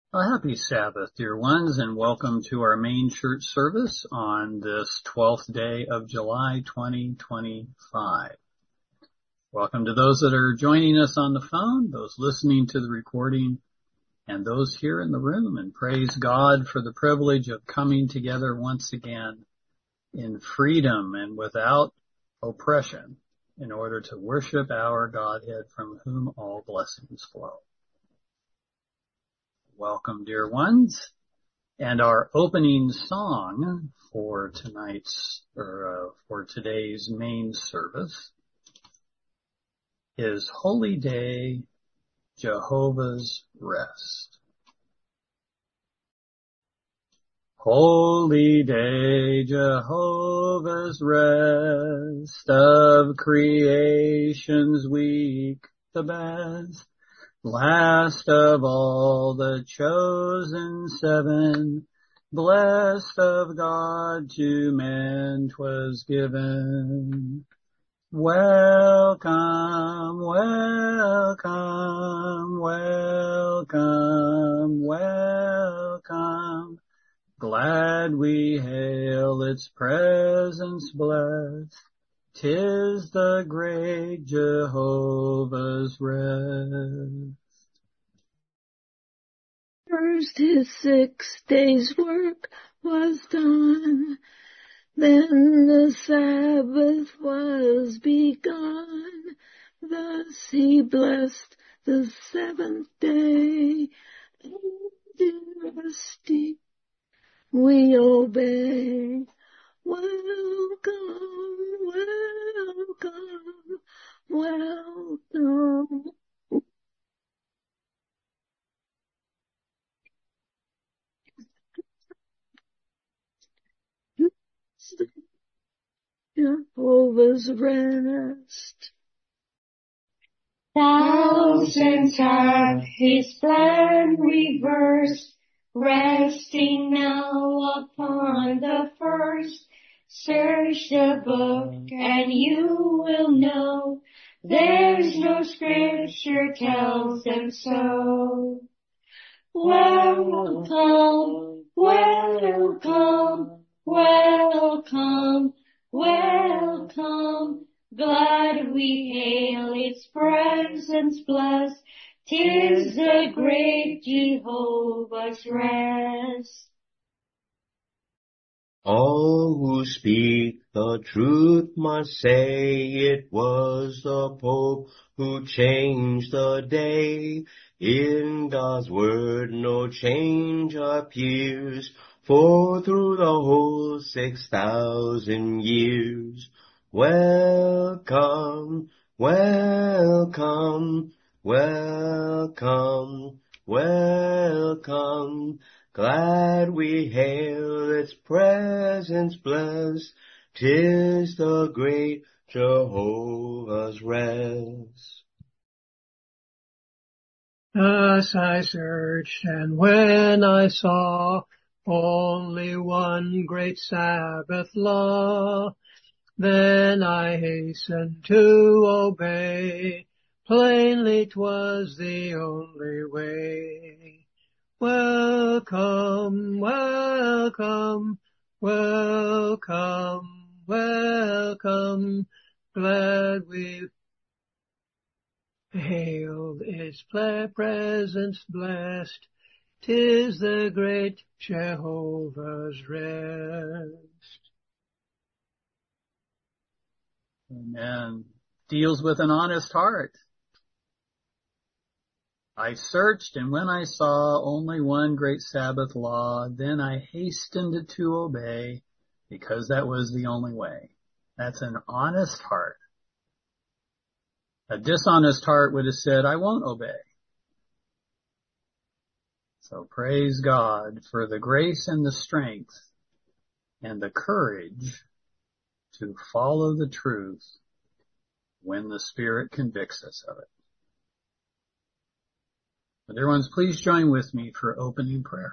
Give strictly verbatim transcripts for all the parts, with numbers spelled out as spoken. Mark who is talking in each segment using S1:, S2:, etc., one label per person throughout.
S1: A happy Sabbath, dear ones, and welcome to our main church service on this twelfth day of July twenty twenty-five. Welcome to those that are joining us on the phone, those listening to the recording, and those here in the room. And praise God for the privilege of coming together once again in freedom and without oppression in order to worship our Godhead from whom all blessings flow. Welcome, dear ones. And our opening song for tonight's, or uh, for today's main service is Holy Day, Jehovah's Rest. Holy day, Jehovah's rest, of creation's week the best. Last of all the chosen seven, blessed of God to men 'twas given. Welcome, welcome, welcome, welcome. Glad we hail its presence blessed. 'Tis the great Jehovah's rest.
S2: First his six days' work was done, then the Sabbath was begun. Thus he blessed the seventh day, and in resting we obey. Welcome, welcome, welcome. Jehovah's rest.
S3: Thousands have his plan reversed, resting now upon the first. Search the book and you will know, there's no scripture tells them so. Welcome, welcome, welcome, welcome. Glad we hail its presence blessed. 'Tis the great Jehovah's rest.
S4: All who speak the truth must say it was the Pope who changed the day. In God's word no change appears, for through the whole six thousand years. Welcome, welcome, welcome, welcome. Glad we hail its presence blessed. 'Tis the great Jehovah's rest.
S5: Thus I searched, and when I saw only one great Sabbath law, then I hastened to obey. Plainly 'twas the only way. Welcome, welcome, welcome, welcome. Glad we've hailed its presence blessed. 'Tis the great Jehovah's rest.
S1: Amen. Deals with an honest heart. I searched, and when I saw only one great Sabbath law, then I hastened to obey, because that was the only way. That's an honest heart. A dishonest heart would have said, I won't obey. So praise God for the grace and the strength and the courage to follow the truth when the Spirit convicts us of it. But dear ones, please join with me for opening prayer.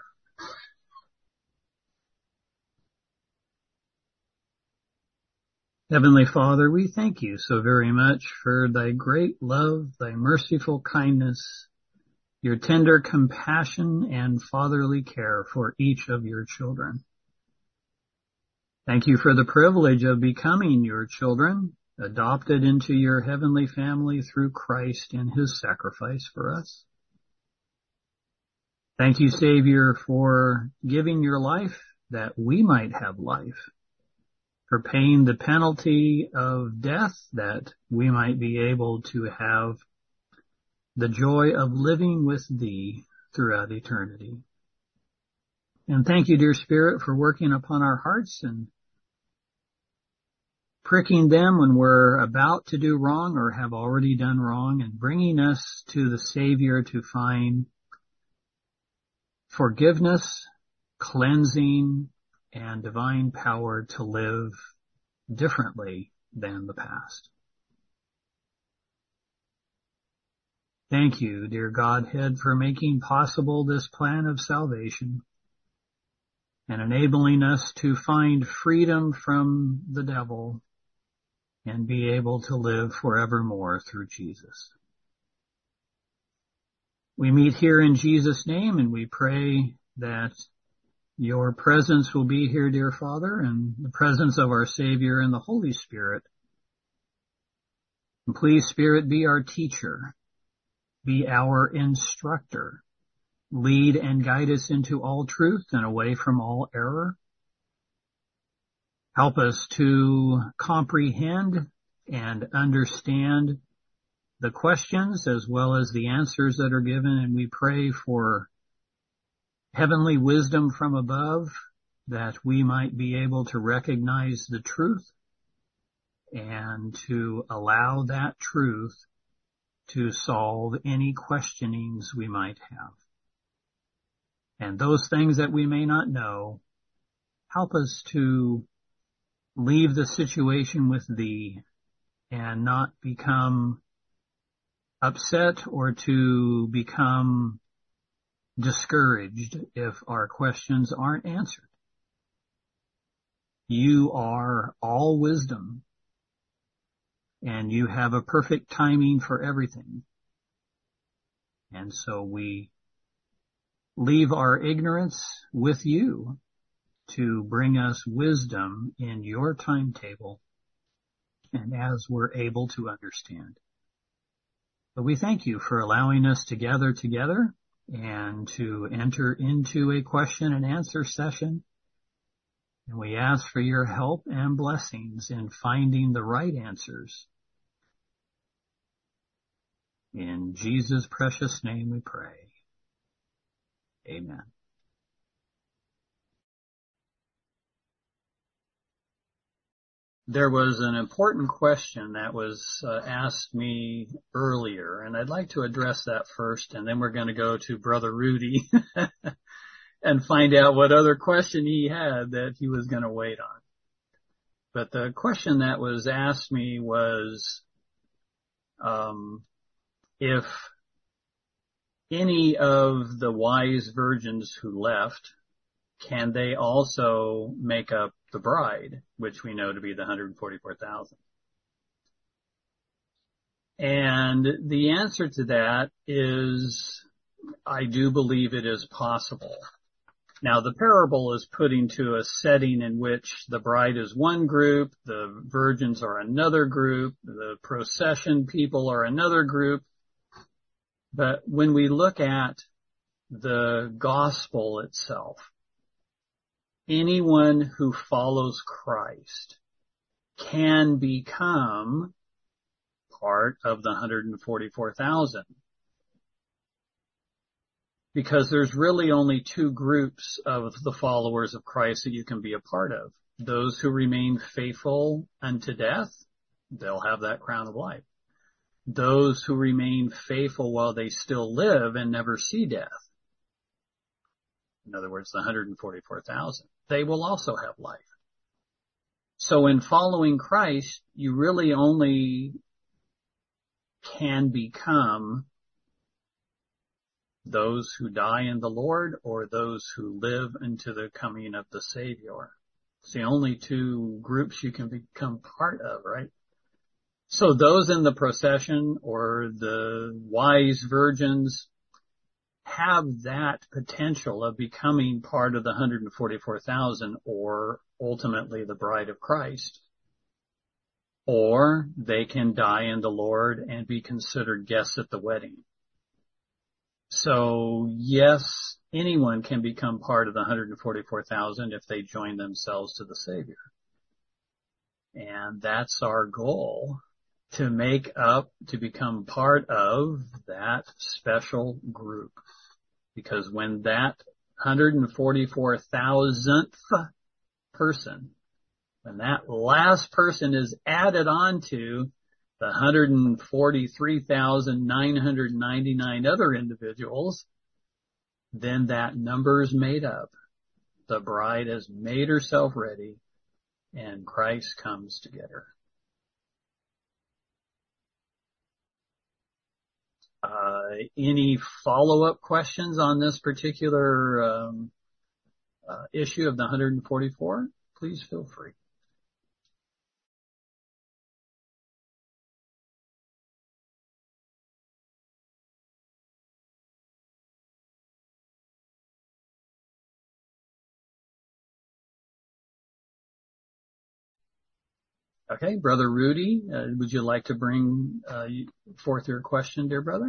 S1: Heavenly Father, we thank you so very much for thy great love, thy merciful kindness, your tender compassion and fatherly care for each of your children. Thank you for the privilege of becoming your children, adopted into your heavenly family through Christ and his sacrifice for us. Thank you, Savior, for giving your life that we might have life, for paying the penalty of death that we might be able to have the joy of living with thee throughout eternity. And thank you, dear Spirit, for working upon our hearts and pricking them when we're about to do wrong or have already done wrong, and bringing us to the Savior to find forgiveness, cleansing, and divine power to live differently than the past. Thank you, dear Godhead, for making possible this plan of salvation and enabling us to find freedom from the devil and be able to live forevermore through Jesus. We meet here in Jesus' name, and we pray that your presence will be here, dear Father, and the presence of our Savior and the Holy Spirit. And please, Spirit, be our teacher, be our instructor, lead and guide us into all truth and away from all error. Help us to comprehend and understand the questions as well as the answers that are given, and we pray for heavenly wisdom from above, that we might be able to recognize the truth and to allow that truth to solve any questionings we might have. And those things that we may not know, help us to leave the situation with thee and not become upset or to become discouraged if our questions aren't answered. You are all wisdom, and you have a perfect timing for everything. And so we leave our ignorance with you to bring us wisdom in your timetable and as we're able to understand. But we thank you for allowing us to gather together and to enter into a question and answer session. And we ask for your help and blessings in finding the right answers. In Jesus' precious name we pray. Amen. There was an important question that was uh, asked me earlier, and I'd like to address that first, and then we're going to go to Brother Rudy and find out what other question he had that he was going to wait on. But the question that was asked me was, um, if any of the wise virgins who left, can they also make up the bride, which we know to be the one hundred forty-four thousand? And the answer to that is, I do believe it is possible. Now, the parable is put into a setting in which the bride is one group, the virgins are another group, the procession people are another group. But when we look at the gospel itself, anyone who follows Christ can become part of the one hundred forty-four thousand. Because there's really only two groups of the followers of Christ that you can be a part of. Those who remain faithful unto death, they'll have that crown of life. Those who remain faithful while they still live and never see death, in other words, the one hundred forty-four thousand, they will also have life. So in following Christ, you really only can become those who die in the Lord or those who live into the coming of the Savior. It's the only two groups you can become part of, right? So those in the procession or the wise virgins, have that potential of becoming part of the one hundred forty-four thousand or ultimately the bride of Christ. Or they can die in the Lord and be considered guests at the wedding. So yes, anyone can become part of the one hundred forty-four thousand if they join themselves to the Savior. And that's our goal, to make up, to become part of that special group. Because when that one hundred forty-four thousandth person, when that last person is added on to the one hundred forty-three thousand nine hundred ninety-nine other individuals, then that number is made up. The bride has made herself ready, and Christ comes to get her. Uh, any follow-up questions on this particular um, uh, issue of the one hundred forty-four? Please feel free. Okay, Brother Rudy, uh, would you like to bring uh, forth your question, dear brother?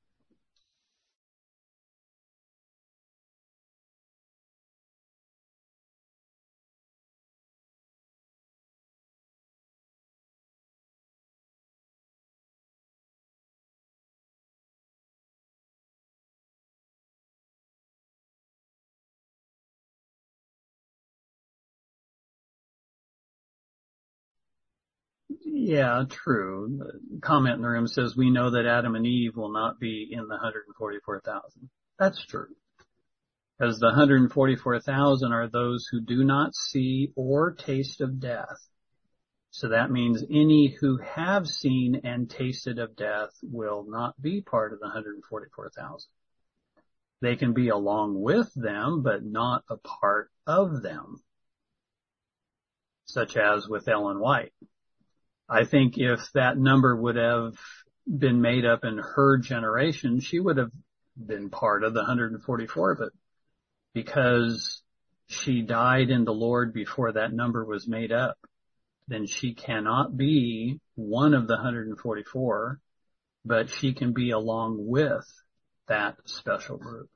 S1: Yeah, true. The comment in the room says, we know that Adam and Eve will not be in the one hundred forty-four thousand. That's true. Because the one hundred forty-four thousand are those who do not see or taste of death. So that means any who have seen and tasted of death will not be part of the one hundred forty-four thousand. They can be along with them, but not a part of them. Such as with Ellen White. I think if that number would have been made up in her generation, she would have been part of the one hundred forty-four, but because she died in the Lord before that number was made up, then she cannot be one of the one hundred forty-four, but she can be along with that special group.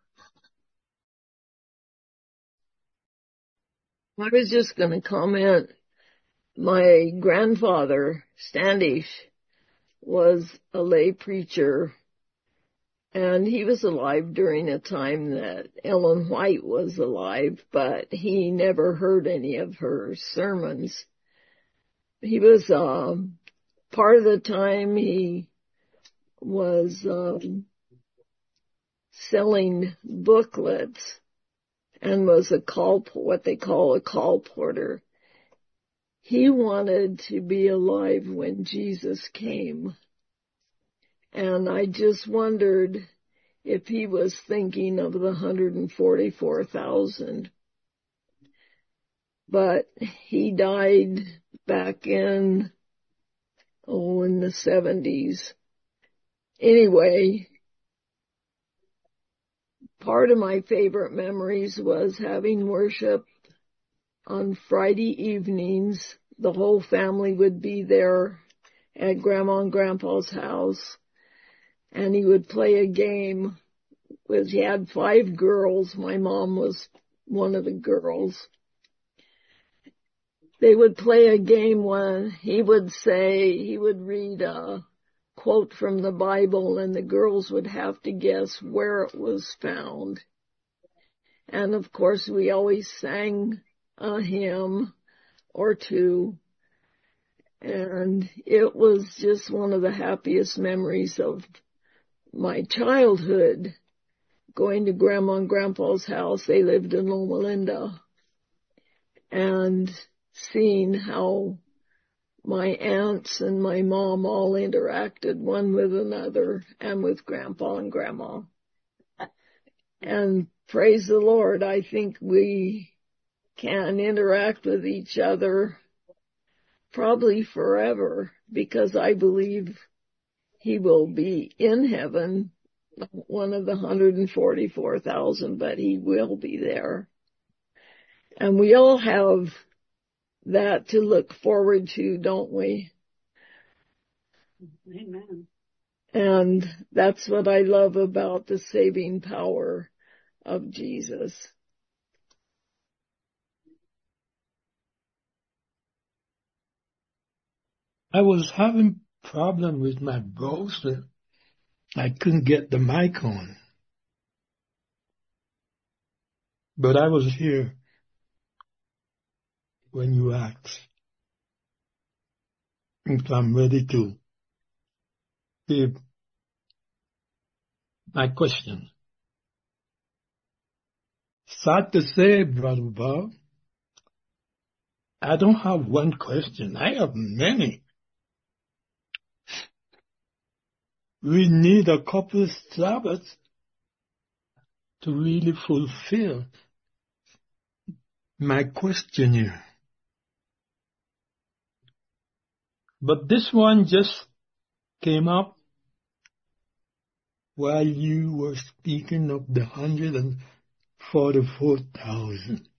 S2: I was just going to comment. My grandfather, Standish, was a lay preacher, and he was alive during a time that Ellen White was alive, but he never heard any of her sermons. He was, um, part of the time he was um, selling booklets and was a call, what they call a call porter. He wanted to be alive when Jesus came. And I just wondered if he was thinking of the one hundred forty-four thousand. But he died back in, oh, in the seventies. Anyway, part of my favorite memories was having worship on Friday evenings. The whole family would be there at Grandma and Grandpa's house, and he would play a game with, he had five girls. My mom was one of the girls. They would play a game when he would say, he would read a quote from the Bible, and the girls would have to guess where it was found. And of course, we always sang a hymn or two, and it was just one of the happiest memories of my childhood, going to Grandma and Grandpa's house. They lived in Loma Linda, and seeing how my aunts and my mom all interacted one with another and with Grandpa and Grandma. And praise the Lord, I think we can interact with each other probably forever, because I believe he will be in heaven one of the one hundred forty-four thousand, but he will be there. And we all have that to look forward to, don't we?
S3: Amen.
S2: And that's what I love about the saving power of Jesus.
S6: I was having problem with my browser. I couldn't get the mic on. But I was here when you asked. And so I'm ready to give my question. Sad to say, Brother Bob, I don't have one question. I have many. We need a couple of Sabbaths to really fulfill my question here. But this one just came up while you were speaking of the one hundred forty-four thousand.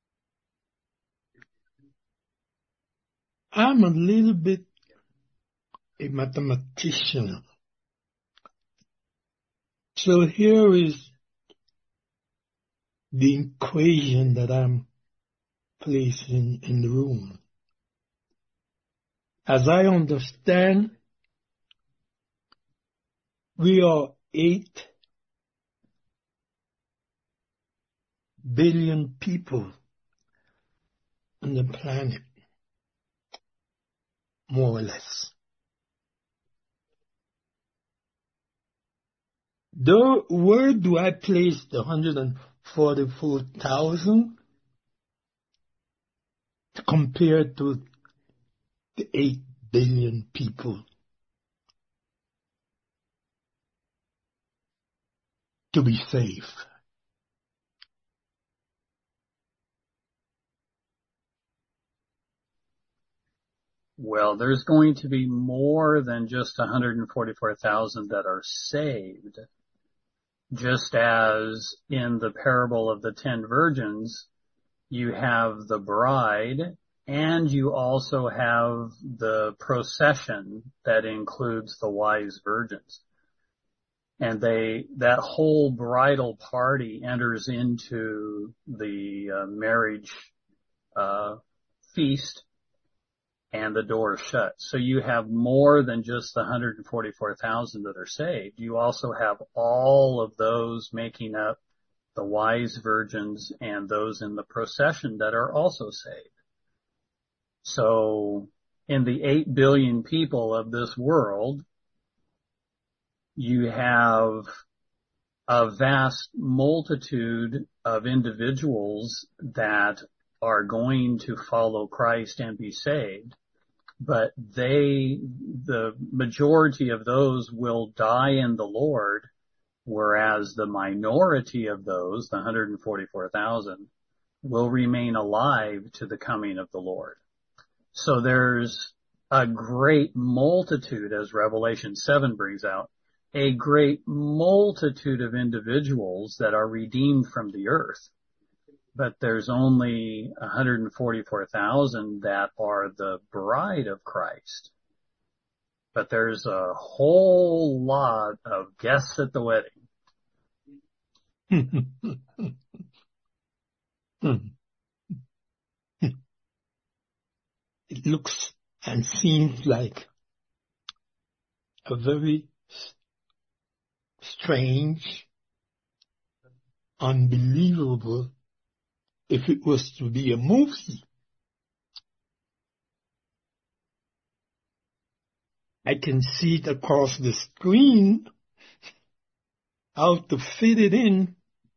S6: I'm a little bit a mathematician. So here is the equation that I'm placing in the room. As I understand, we are eight billion people on the planet, more or less. Though, where do I place the one hundred forty-four thousand compared to the eight billion people to be safe?
S1: Well, there's going to be more than just one hundred forty-four thousand that are saved. Just as in the parable of the ten virgins, you have the bride and you also have the procession that includes the wise virgins. And they, that whole bridal party enters into the uh, marriage uh, feast, and the door is shut. So you have more than just the one hundred forty-four thousand that are saved. You also have all of those making up the wise virgins and those in the procession that are also saved. So in the eight billion people of this world, you have a vast multitude of individuals that are going to follow Christ and be saved, but they, the majority of those will die in the Lord, whereas the minority of those, the one hundred forty-four thousand, will remain alive to the coming of the Lord. So there's a great multitude, as Revelation seven brings out, a great multitude of individuals that are redeemed from the earth. But there's only one hundred forty-four thousand that are the bride of Christ. But there's a whole lot of guests at the wedding.
S6: It looks and seems like a very strange, unbelievable, if it was to be a movie. I can see it across the screen, how to fit it in,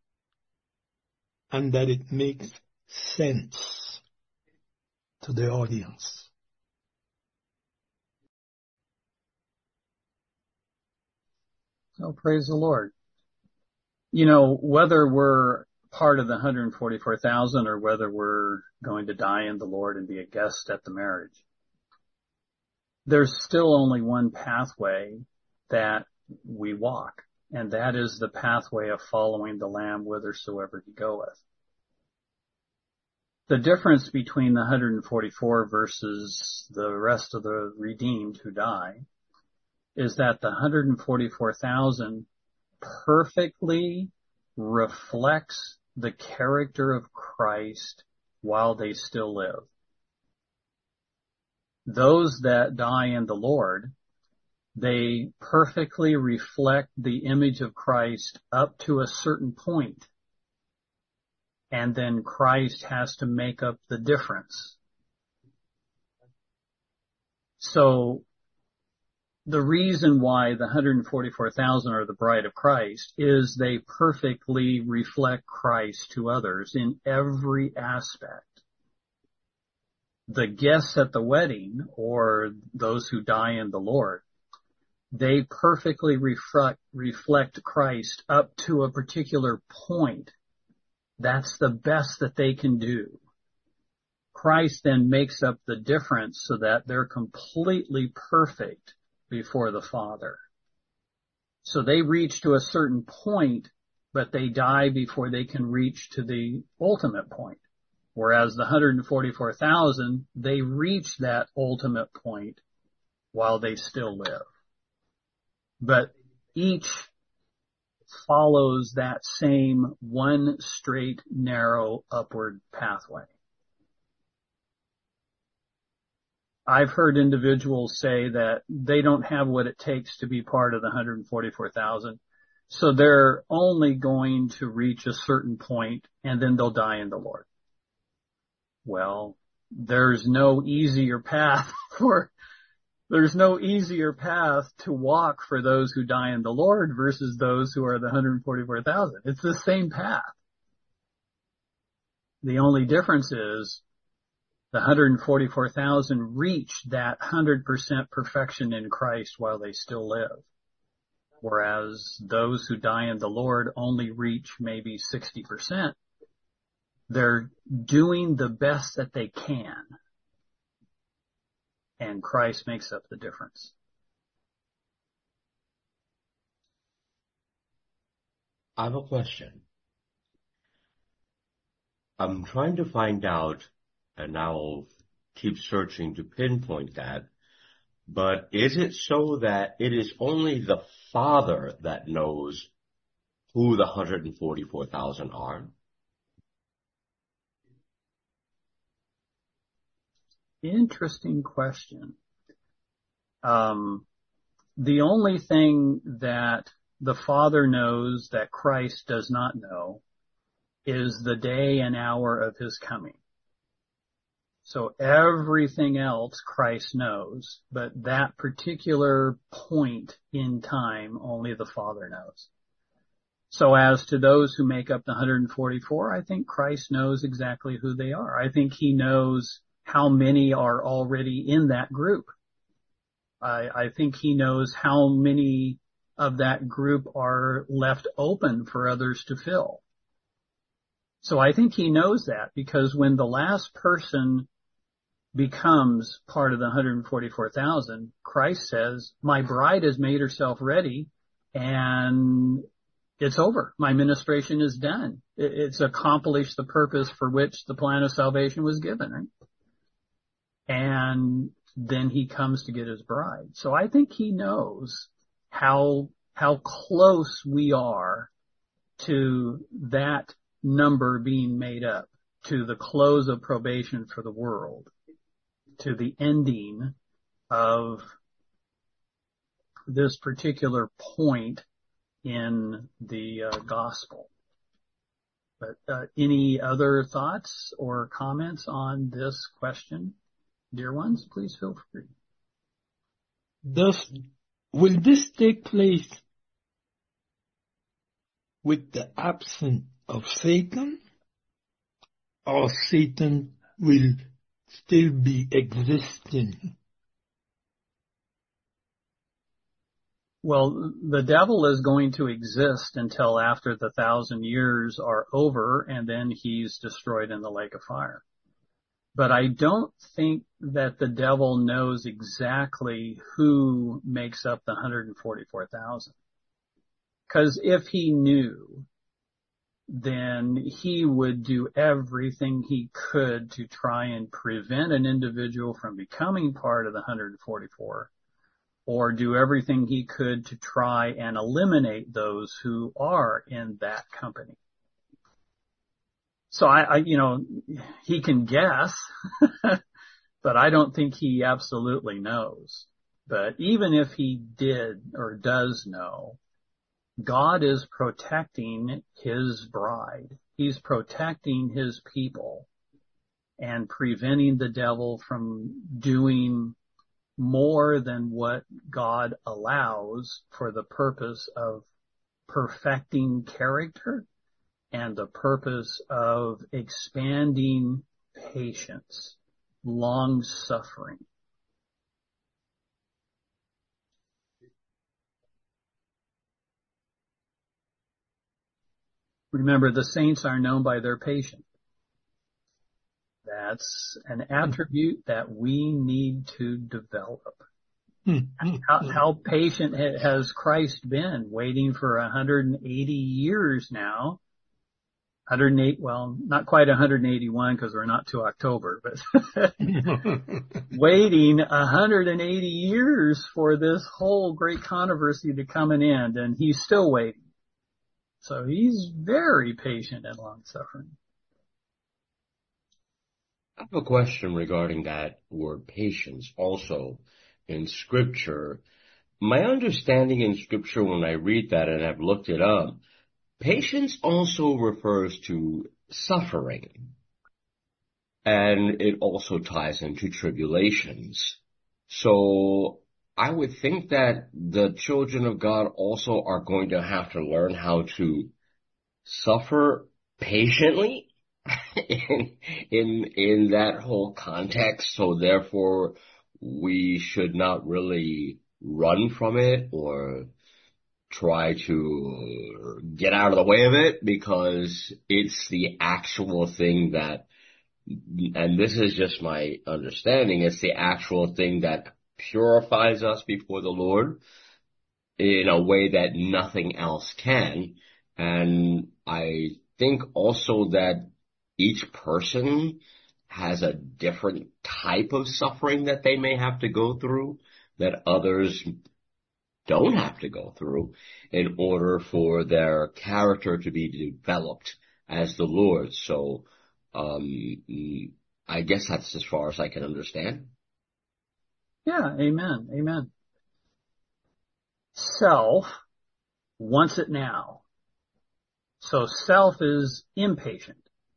S6: and that it makes sense to the audience.
S1: So praise the Lord. You know, whether we're part of the one hundred forty-four thousand or whether we're going to die in the Lord and be a guest at the marriage, there's still only one pathway that we walk. and that is the pathway of following the Lamb whithersoever he goeth. The difference between the one hundred forty-four versus the rest of the redeemed who die is that the one hundred forty-four thousand perfectly reflects the character of Christ while they still live. Those that die in the Lord, they perfectly reflect the image of Christ up to a certain point. And then Christ has to make up the difference. So the reason why the one hundred forty-four thousand are the bride of Christ is they perfectly reflect Christ to others in every aspect. The guests at the wedding, or those who die in the Lord, they perfectly reflect, reflect Christ up to a particular point. That's the best that they can do. Christ then makes up the difference so that they're completely perfect before the Father. So they reach to a certain point, but they die before they can reach to the ultimate point. Whereas the one hundred forty-four thousand, they reach that ultimate point while they still live. But each follows that same one straight, narrow, upward pathway. I've heard individuals say that they don't have what it takes to be part of the one hundred forty-four thousand, so they're only going to reach a certain point and then they'll die in the Lord. Well, there's no easier path for There's no easier path to walk for those who die in the Lord versus those who are the one hundred forty-four thousand. It's the same path. The only difference is the one hundred forty-four thousand reach that one hundred percent perfection in Christ while they still live. Whereas those who die in the Lord only reach maybe sixty percent. They're doing the best that they can. And Christ makes up the difference.
S4: I have a question. I'm trying to find out, and I'll keep searching to pinpoint that, but is it so that it is only the Father that knows who the one hundred forty-four thousand are?
S1: Interesting question. Um, the only thing that the Father knows that Christ does not know is the day and hour of his coming. So everything else Christ knows, but that particular point in time only the Father knows. So as to those who make up the one hundred forty-four, I think Christ knows exactly who they are. I think he knows how many are already in that group. I, I think he knows how many of that group are left open for others to fill. So I think he knows that, because when the last person becomes part of the one hundred forty-four thousand, Christ says, my bride has made herself ready and it's over. My ministration is done. It's accomplished the purpose for which the plan of salvation was given, right? And then he comes to get his bride. So I think he knows how, how close we are to that number being made up, to the close of probation for the world, to the ending of this particular point in the uh, gospel. But uh, any other thoughts or comments on this question? Dear ones, please feel free.
S6: Thus, will this take place with the absence of Satan, or Satan will still be existing?
S1: Well, the devil is going to exist until after the thousand years are over, and then he's destroyed in the lake of fire. But I don't think that the devil knows exactly who makes up the one hundred forty-four thousand. Because if he knew, then he would do everything he could to try and prevent an individual from becoming part of the one hundred forty-four, or do everything he could to try and eliminate those who are in that company. So I, I you know, he can guess, but I don't think he absolutely knows. But even if he did or does know, God is protecting his bride. He's protecting his people and preventing the devil from doing more than what God allows for the purpose of perfecting character and the purpose of expanding patience, long suffering. Remember, the saints are known by their patience. That's an attribute that we need to develop. How, how patient has Christ been, waiting for one hundred eighty years now? one hundred eight, well, not quite one hundred eighty-one because we're not to October, but waiting one hundred eighty years for this whole great controversy to come an end, and he's still waiting. So he's very patient and long-suffering.
S4: I have a question regarding that word patience also in Scripture. My understanding in Scripture when I read that, and I've looked it up, patience also refers to suffering. And it also ties into tribulations. So I would think that the children of God also are going to have to learn how to suffer patiently in, in, in that whole context. So therefore, we should not really run from it or try to get out of the way of it, because it's the actual thing that, and this is just my understanding, it's the actual thing that purifies us before the Lord in a way that nothing else can. And I think also that each person has a different type of suffering that they may have to go through that others don't have to go through in order for their character to be developed as the Lord. So um I guess that's as far as I can understand.
S1: Yeah, amen, amen. Self wants it now. So self is impatient.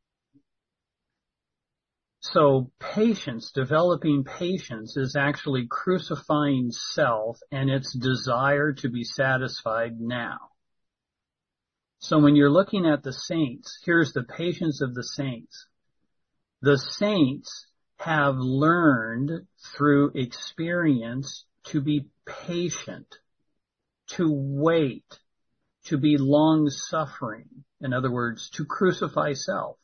S1: So patience, developing patience, is actually crucifying self and its desire to be satisfied now. So when you're looking at the saints, here's the patience of the saints. The saints have learned through experience to be patient, to wait, to be long-suffering. In other words, to crucify self.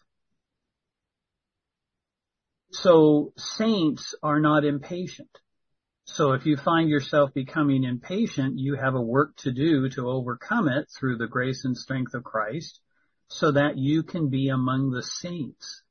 S1: So saints are not impatient. So if you find yourself becoming impatient, you have a work to do to overcome it through the grace and strength of Christ so that you can be among the saints.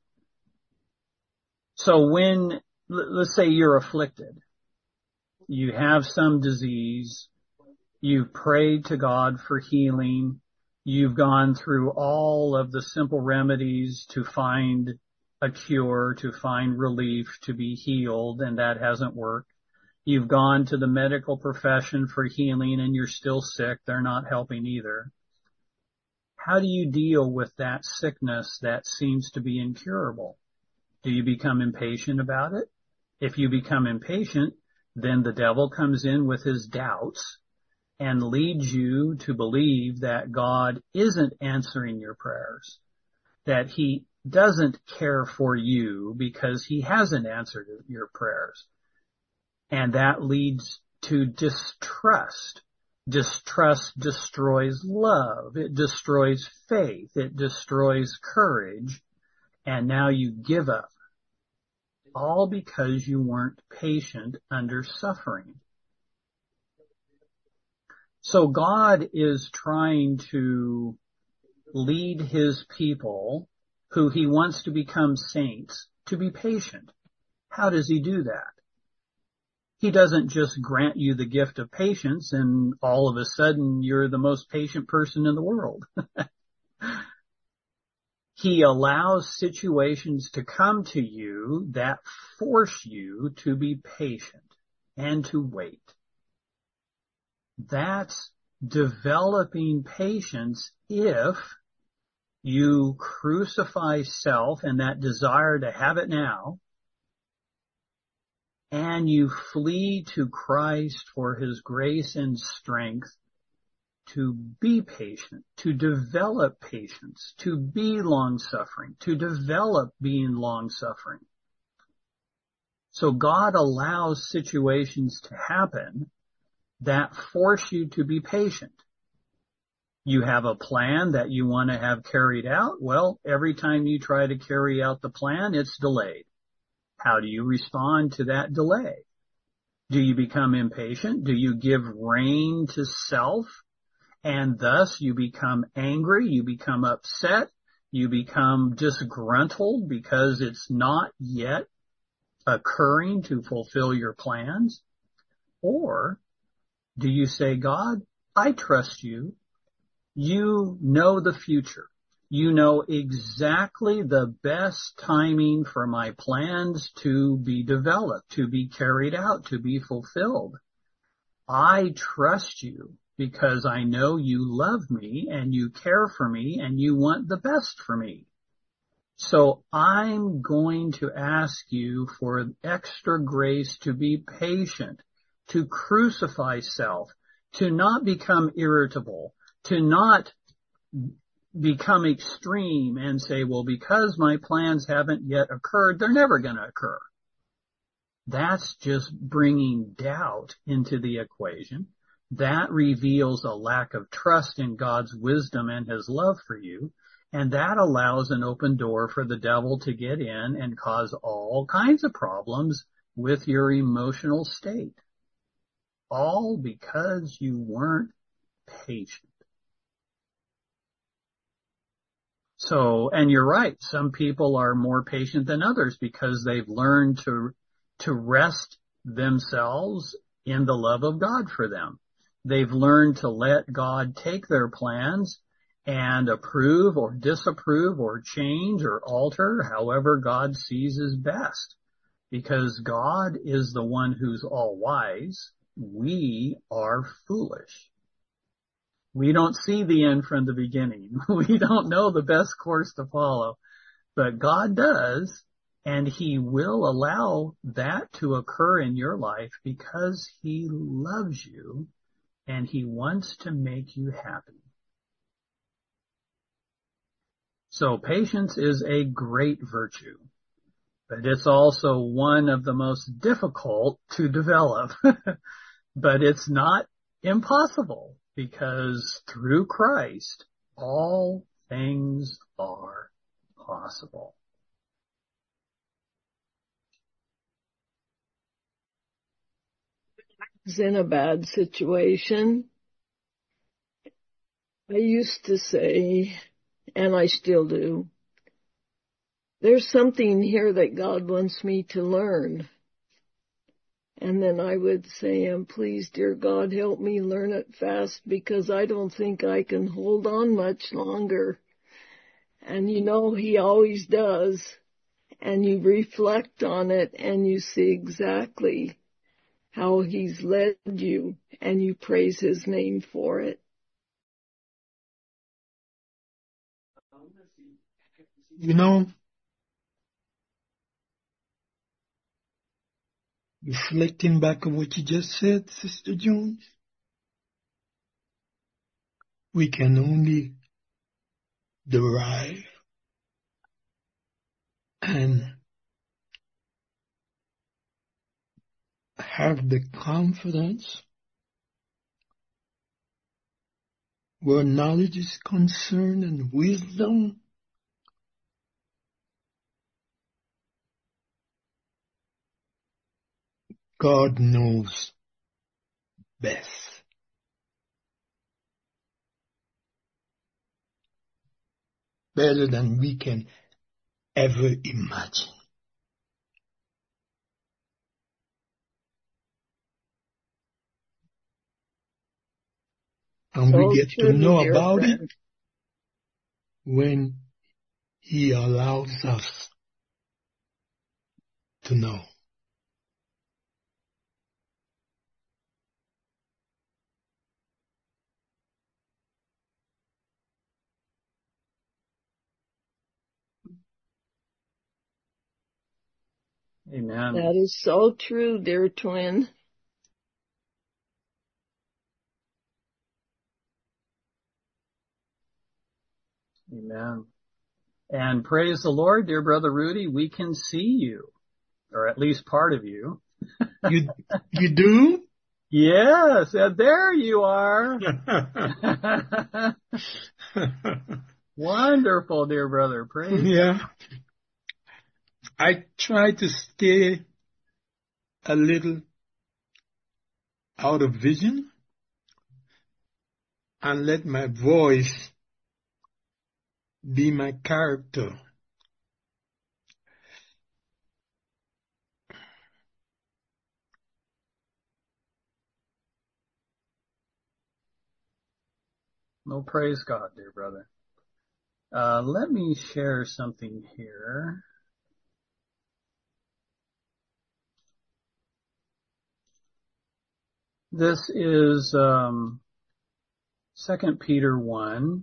S1: So when, let's say you're afflicted, you have some disease, you've prayed to God for healing, you've gone through all of the simple remedies to find a cure, to find relief, to be healed, and that hasn't worked. You've gone to the medical profession for healing and you're still sick. They're not helping either. How do you deal with that sickness that seems to be incurable? Do you become impatient about it? If you become impatient, then the devil comes in with his doubts and leads you to believe that God isn't answering your prayers, that he doesn't care for you because he hasn't answered your prayers. And that leads to distrust. Distrust destroys love. It destroys faith. It destroys courage. And now you give up. All because you weren't patient under suffering. So God is trying to lead his people who he wants to become saints to be patient. How does he do that? He doesn't just grant you the gift of patience and all of a sudden you're the most patient person in the world. He allows situations to come to you that force you to be patient and to wait. That's developing patience if you crucify self and that desire to have it now, and you flee to Christ for his grace and strength to be patient, to develop patience, to be long-suffering, to develop being long-suffering. So God allows situations to happen that force you to be patient. You have a plan that you want to have carried out. Well, every time you try to carry out the plan, it's delayed. How do you respond to that delay? Do you become impatient? Do you give rein to self? And thus you become angry, you become upset, you become disgruntled because it's not yet occurring to fulfill your plans? Or do you say, God, I trust you. You know the future. You know exactly the best timing for my plans to be developed, to be carried out, to be fulfilled. I trust you because I know you love me and you care for me and you want the best for me. So I'm going to ask you for extra grace to be patient, to crucify self, to not become irritable, to not become extreme and say, well, because my plans haven't yet occurred, they're never going to occur. That's just bringing doubt into the equation. That reveals a lack of trust in God's wisdom and his love for you. And that allows an open door for the devil to get in and cause all kinds of problems with your emotional state. All because you weren't patient. So, and you're right, some people are more patient than others because they've learned to, to rest themselves in the love of God for them. They've learned to let God take their plans and approve or disapprove or change or alter however God sees is best. Because God is the one who's all wise. We are foolish. We don't see the end from the beginning. We don't know the best course to follow, but God does, and he will allow that to occur in your life because he loves you and he wants to make you happy. So patience is a great virtue, but it's also one of the most difficult to develop. But it's not impossible because through Christ, all things are possible.
S2: I was in a bad situation. I used to say, and I still do, there's something here that God wants me to learn. And then I would say, and please, dear God, help me learn it fast because I don't think I can hold on much longer. And you know, he always does. And you reflect on it and you see exactly how he's led you and you praise his name for it.
S6: You know, reflecting back on what you just said, Sister Jones, we can only derive and have the confidence where knowledge is concerned and wisdom. God knows best. better than we can ever imagine. And
S2: So
S6: we get to
S2: true,
S6: know
S2: dear
S6: about it
S2: friend.
S6: when He allows us to know.
S1: Amen.
S2: That is so true, dear twin.
S1: Amen. And praise the Lord, dear Brother Rudy, we can see you, or at least part of you.
S6: You, you do?
S1: Yes, and there you are. Wonderful, dear brother. Praise
S6: Yeah. I try to stay a little out of vision and let my voice be my character.
S1: No, praise God, dear brother. Uh, let me share something here. This is um, Second Peter one,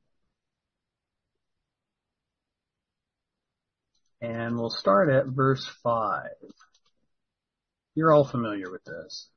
S1: and we'll start at verse five. You're all familiar with this.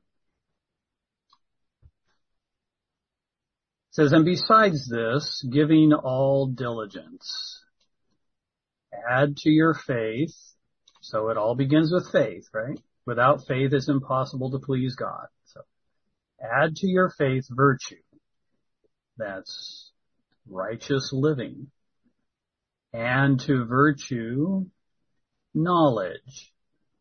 S1: It says, and besides this, giving all diligence, add to your faith. So it all begins with faith, right? Without faith, it's impossible to please God. So add to your faith virtue. That's righteous living. And to virtue, knowledge.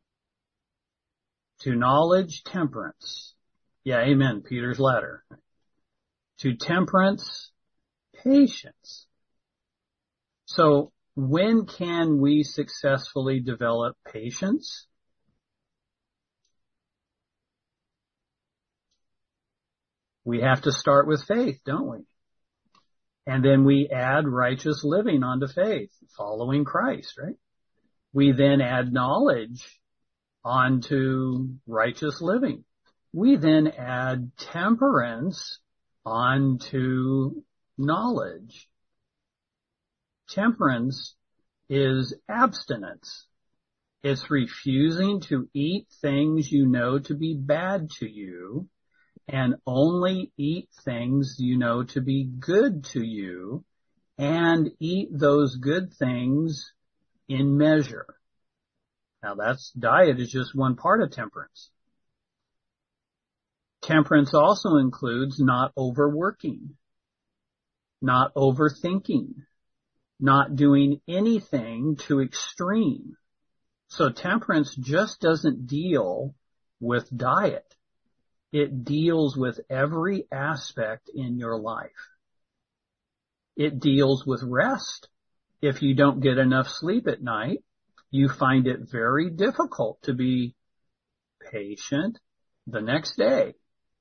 S1: To knowledge, temperance. Yeah, amen. Peter's letter. To temperance, patience. So when can we successfully develop patience? We have to start with faith, don't we? And then we add righteous living onto faith, following Christ, right? We then add knowledge onto righteous living. We then add temperance onto knowledge. Temperance is abstinence. It's refusing to eat things you know to be bad to you and only eat things you know to be good to you and eat those good things in measure. Now that's, diet is just one part of temperance. Temperance also includes not overworking, not overthinking, not doing anything too extreme. So temperance just doesn't deal with diet. It deals with every aspect in your life. It deals with rest. If you don't get enough sleep at night, you find it very difficult to be patient the next day.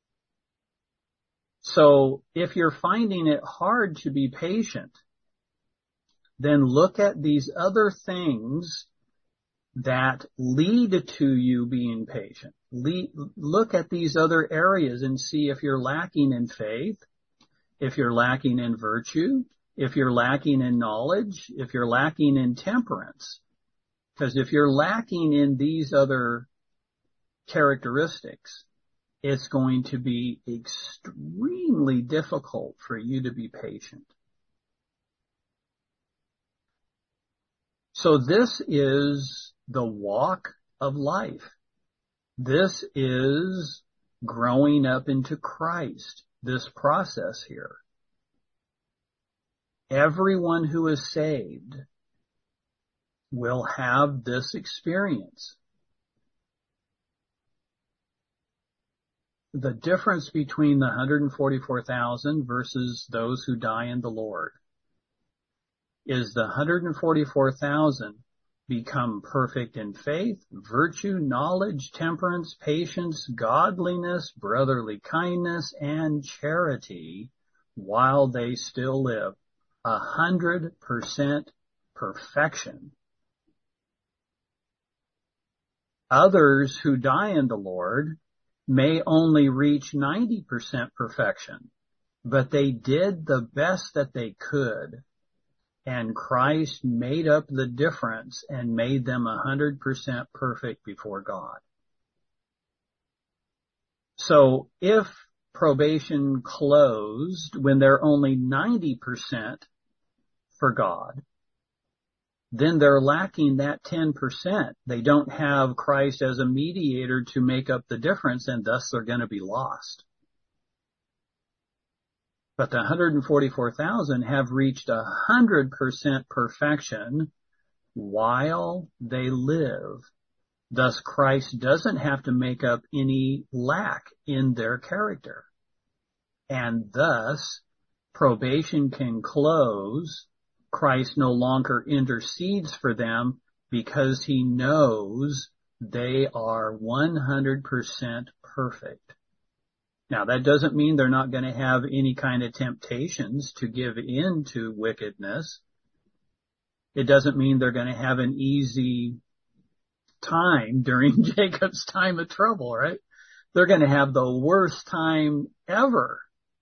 S1: So if you're finding it hard to be patient, then look at these other things that lead to you being patient. Le- look at these other areas and see if you're lacking in faith, if you're lacking in virtue, if you're lacking in knowledge, if you're lacking in temperance. Because if you're lacking in these other characteristics, it's going to be extremely difficult for you to be patient. So this is the walk of life. This is growing up into Christ, this process here. Everyone who is saved will have this experience. The difference between the one hundred forty-four thousand versus those who die in the Lord is the one hundred forty-four thousand become perfect in faith, virtue, knowledge, temperance, patience, godliness, brotherly kindness, and charity while they still live. A hundred percent perfection. Others who die in the Lord may only reach ninety percent perfection, but they did the best that they could, and Christ made up the difference and made them one hundred percent perfect before God. So if probation closed when they're only ninety percent for God, then they're lacking that ten percent. They don't have Christ as a mediator to make up the difference, and thus they're going to be lost. But the one hundred forty-four thousand have reached one hundred percent perfection while they live. Thus, Christ doesn't have to make up any lack in their character. And thus, probation can close. Christ no longer intercedes for them because he knows they are one hundred percent perfect. Now, that doesn't mean they're not going to have any kind of temptations to give in to wickedness. It doesn't mean they're going to have an easy time during Jacob's time of trouble, right? They're going to have the worst time ever.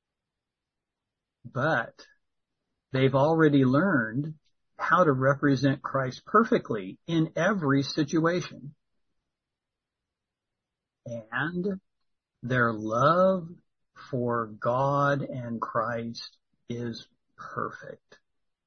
S1: But they've already learned how to represent Christ perfectly in every situation. And their love for God and Christ is perfect.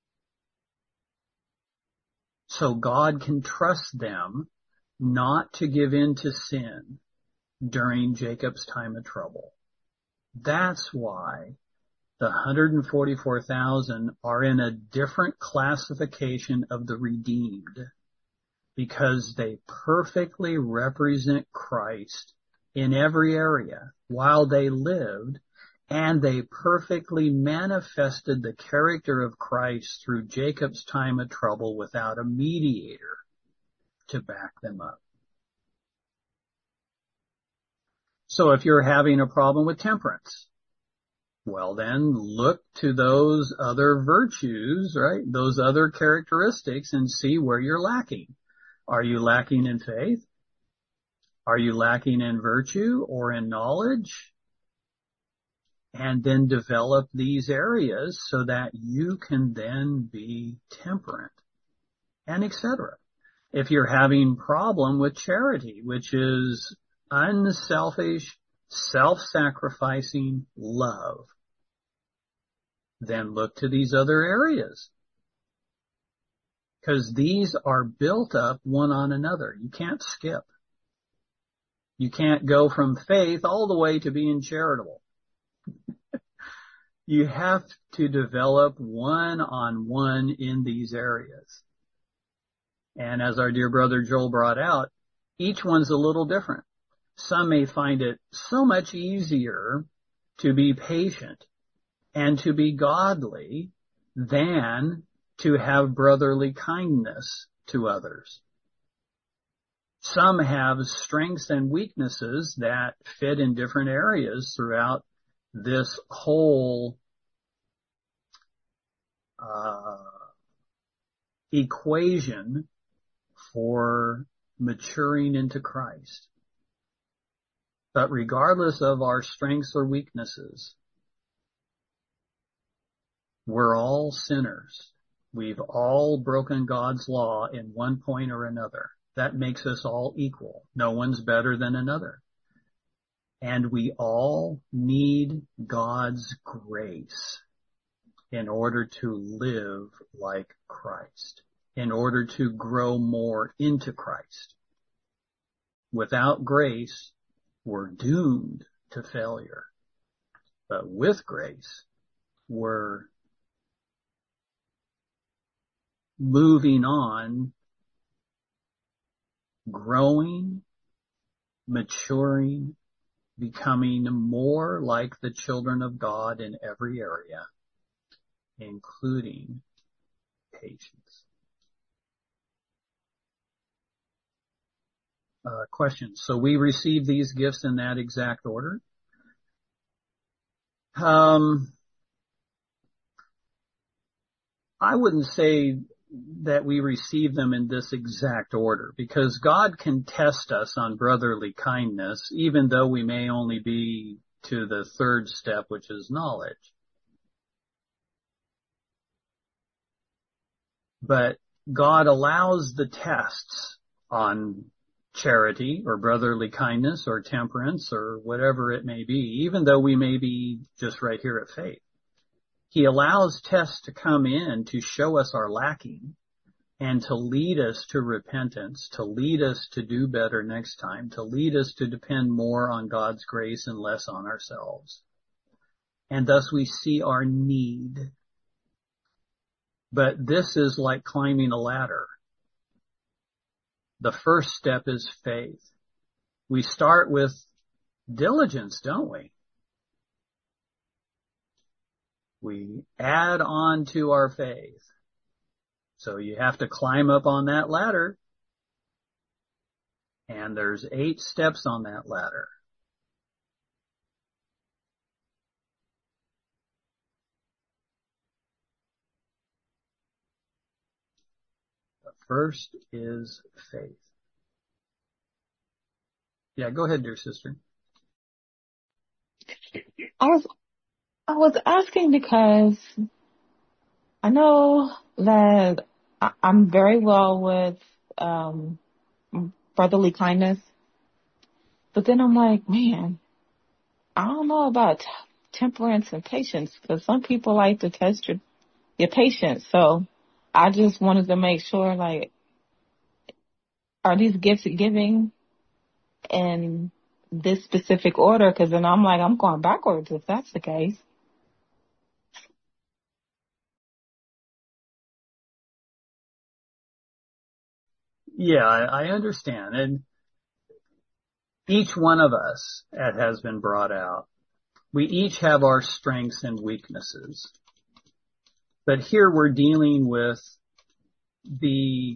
S1: So God can trust them not to give in to sin during Jacob's time of trouble. That's why the one hundred forty-four thousand are in a different classification of the redeemed, because they perfectly represent Christ in every area while they lived, and they perfectly manifested the character of Christ through Jacob's time of trouble without a mediator to back them up. So if you're having a problem with temperance, well then look to those other virtues, right? Those other characteristics, and see where you're lacking. Are you lacking in faith? Are you lacking in virtue or in knowledge? And then develop these areas so that you can then be temperate, and et cetera. If you're having problem with charity, which is unselfish, self-sacrificing love, then look to these other areas. Because these are built up one on another. You can't skip. You can't go from faith all the way to being charitable. You have to develop one-on-one in these areas. And as our dear brother Joel brought out, each one's a little different. Some may find it so much easier to be patient and to be godly than to have brotherly kindness to others. Some have strengths and weaknesses that fit in different areas throughout this whole uh, equation for maturing into Christ. But regardless of our strengths or weaknesses, we're all sinners. We've all broken God's law in one point or another. That makes us all equal. No one's better than another. And we all need God's grace in order to live like Christ, in order to grow more into Christ. Without grace, we're doomed to failure. But with grace, we're moving on, growing, maturing, becoming more like the children of God in every area, including patience. Uh, questions. So we receive these gifts in that exact order. Um, I wouldn't say that we receive them in this exact order, because God can test us on brotherly kindness, even though we may only be to the third step, which is knowledge. But God allows the tests on charity or brotherly kindness or temperance or whatever it may be, even though we may be just right here at faith. He allows tests to come in to show us our lacking and to lead us to repentance, to lead us to do better next time, to lead us to depend more on God's grace and less on ourselves. And thus we see our need. But this is like climbing a ladder. The first step is faith. We start with diligence, don't we? We add on to our faith. So you have to climb up on that ladder. And there's eight steps on that ladder. The first is faith. Yeah, go ahead, dear sister.
S7: I was I was asking because I know that I- I'm very well with um, brotherly kindness, but then I'm like, man, I don't know about t- temperance and patience, because some people like to test your your patience. So I just wanted to make sure, like, are these gifts giving in this specific order? Because then I'm like, I'm going backwards if that's the case.
S1: Yeah, I, I understand. And each one of us, it has been brought out, we each have our strengths and weaknesses. But here we're dealing with the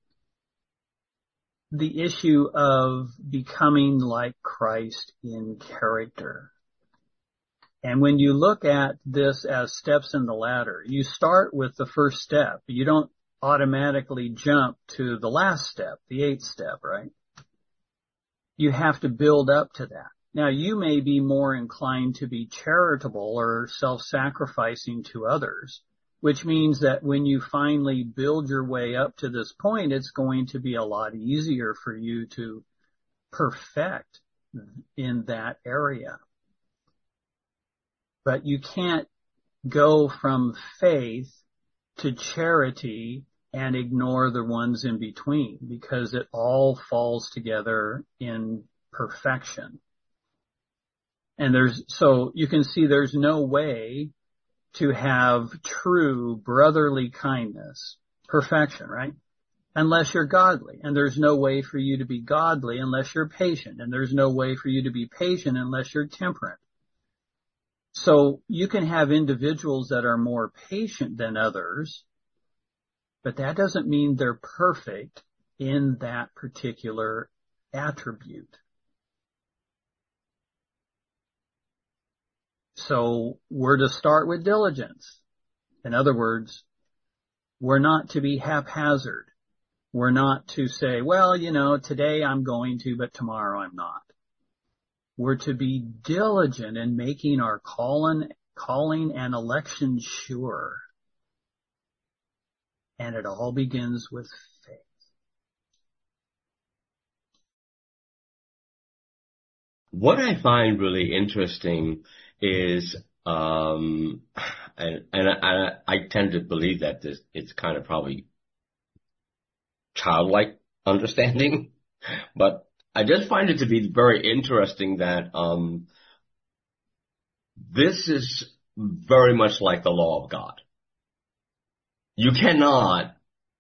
S1: the issue of becoming like Christ in character. And when you look at this as steps in the ladder, you start with the first step. You don't automatically jump to the last step, the eighth step, right? You have to build up to that. Now, you may be more inclined to be charitable or self-sacrificing to others, which means that when you finally build your way up to this point, it's going to be a lot easier for you to perfect in that area. But you can't go from faith to charity and ignore the ones in between, because it all falls together in perfection. And there's, so you can see there's no way to have true brotherly kindness, perfection, right? Unless you're godly. And there's no way for you to be godly unless you're patient. And there's no way for you to be patient unless you're temperate. So you can have individuals that are more patient than others, but that doesn't mean they're perfect in that particular attribute. So we're to start with diligence. In other words, we're not to be haphazard. We're not to say, well, you know, today I'm going to, but tomorrow I'm not. We're to be diligent in making our calling, calling and election sure. And it all begins with faith.
S4: What I find really interesting is, um, and, and I, I tend to believe that this, it's kind of probably childlike understanding, but I just find it to be very interesting that um, this is very much like the law of God. You cannot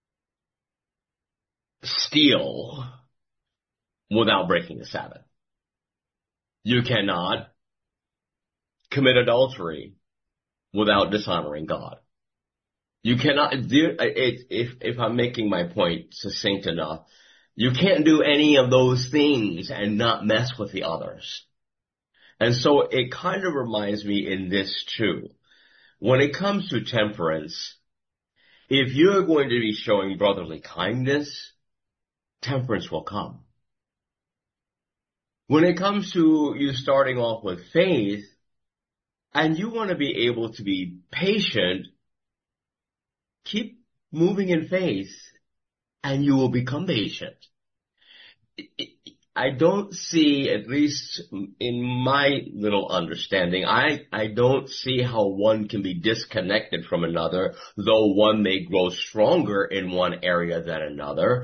S4: steal without breaking the Sabbath. You cannot commit adultery without dishonoring God. You cannot do it. If, if I'm making my point succinct enough, you can't do any of those things and not mess with the others. And so it kind of reminds me in this too. When it comes to temperance, if you're going to be showing brotherly kindness, temperance will come. When it comes to you starting off with faith, and you want to be able to be patient, keep moving in faith, and you will become patient. I don't see, at least in my little understanding, I, I don't see how one can be disconnected from another, though one may grow stronger in one area than another.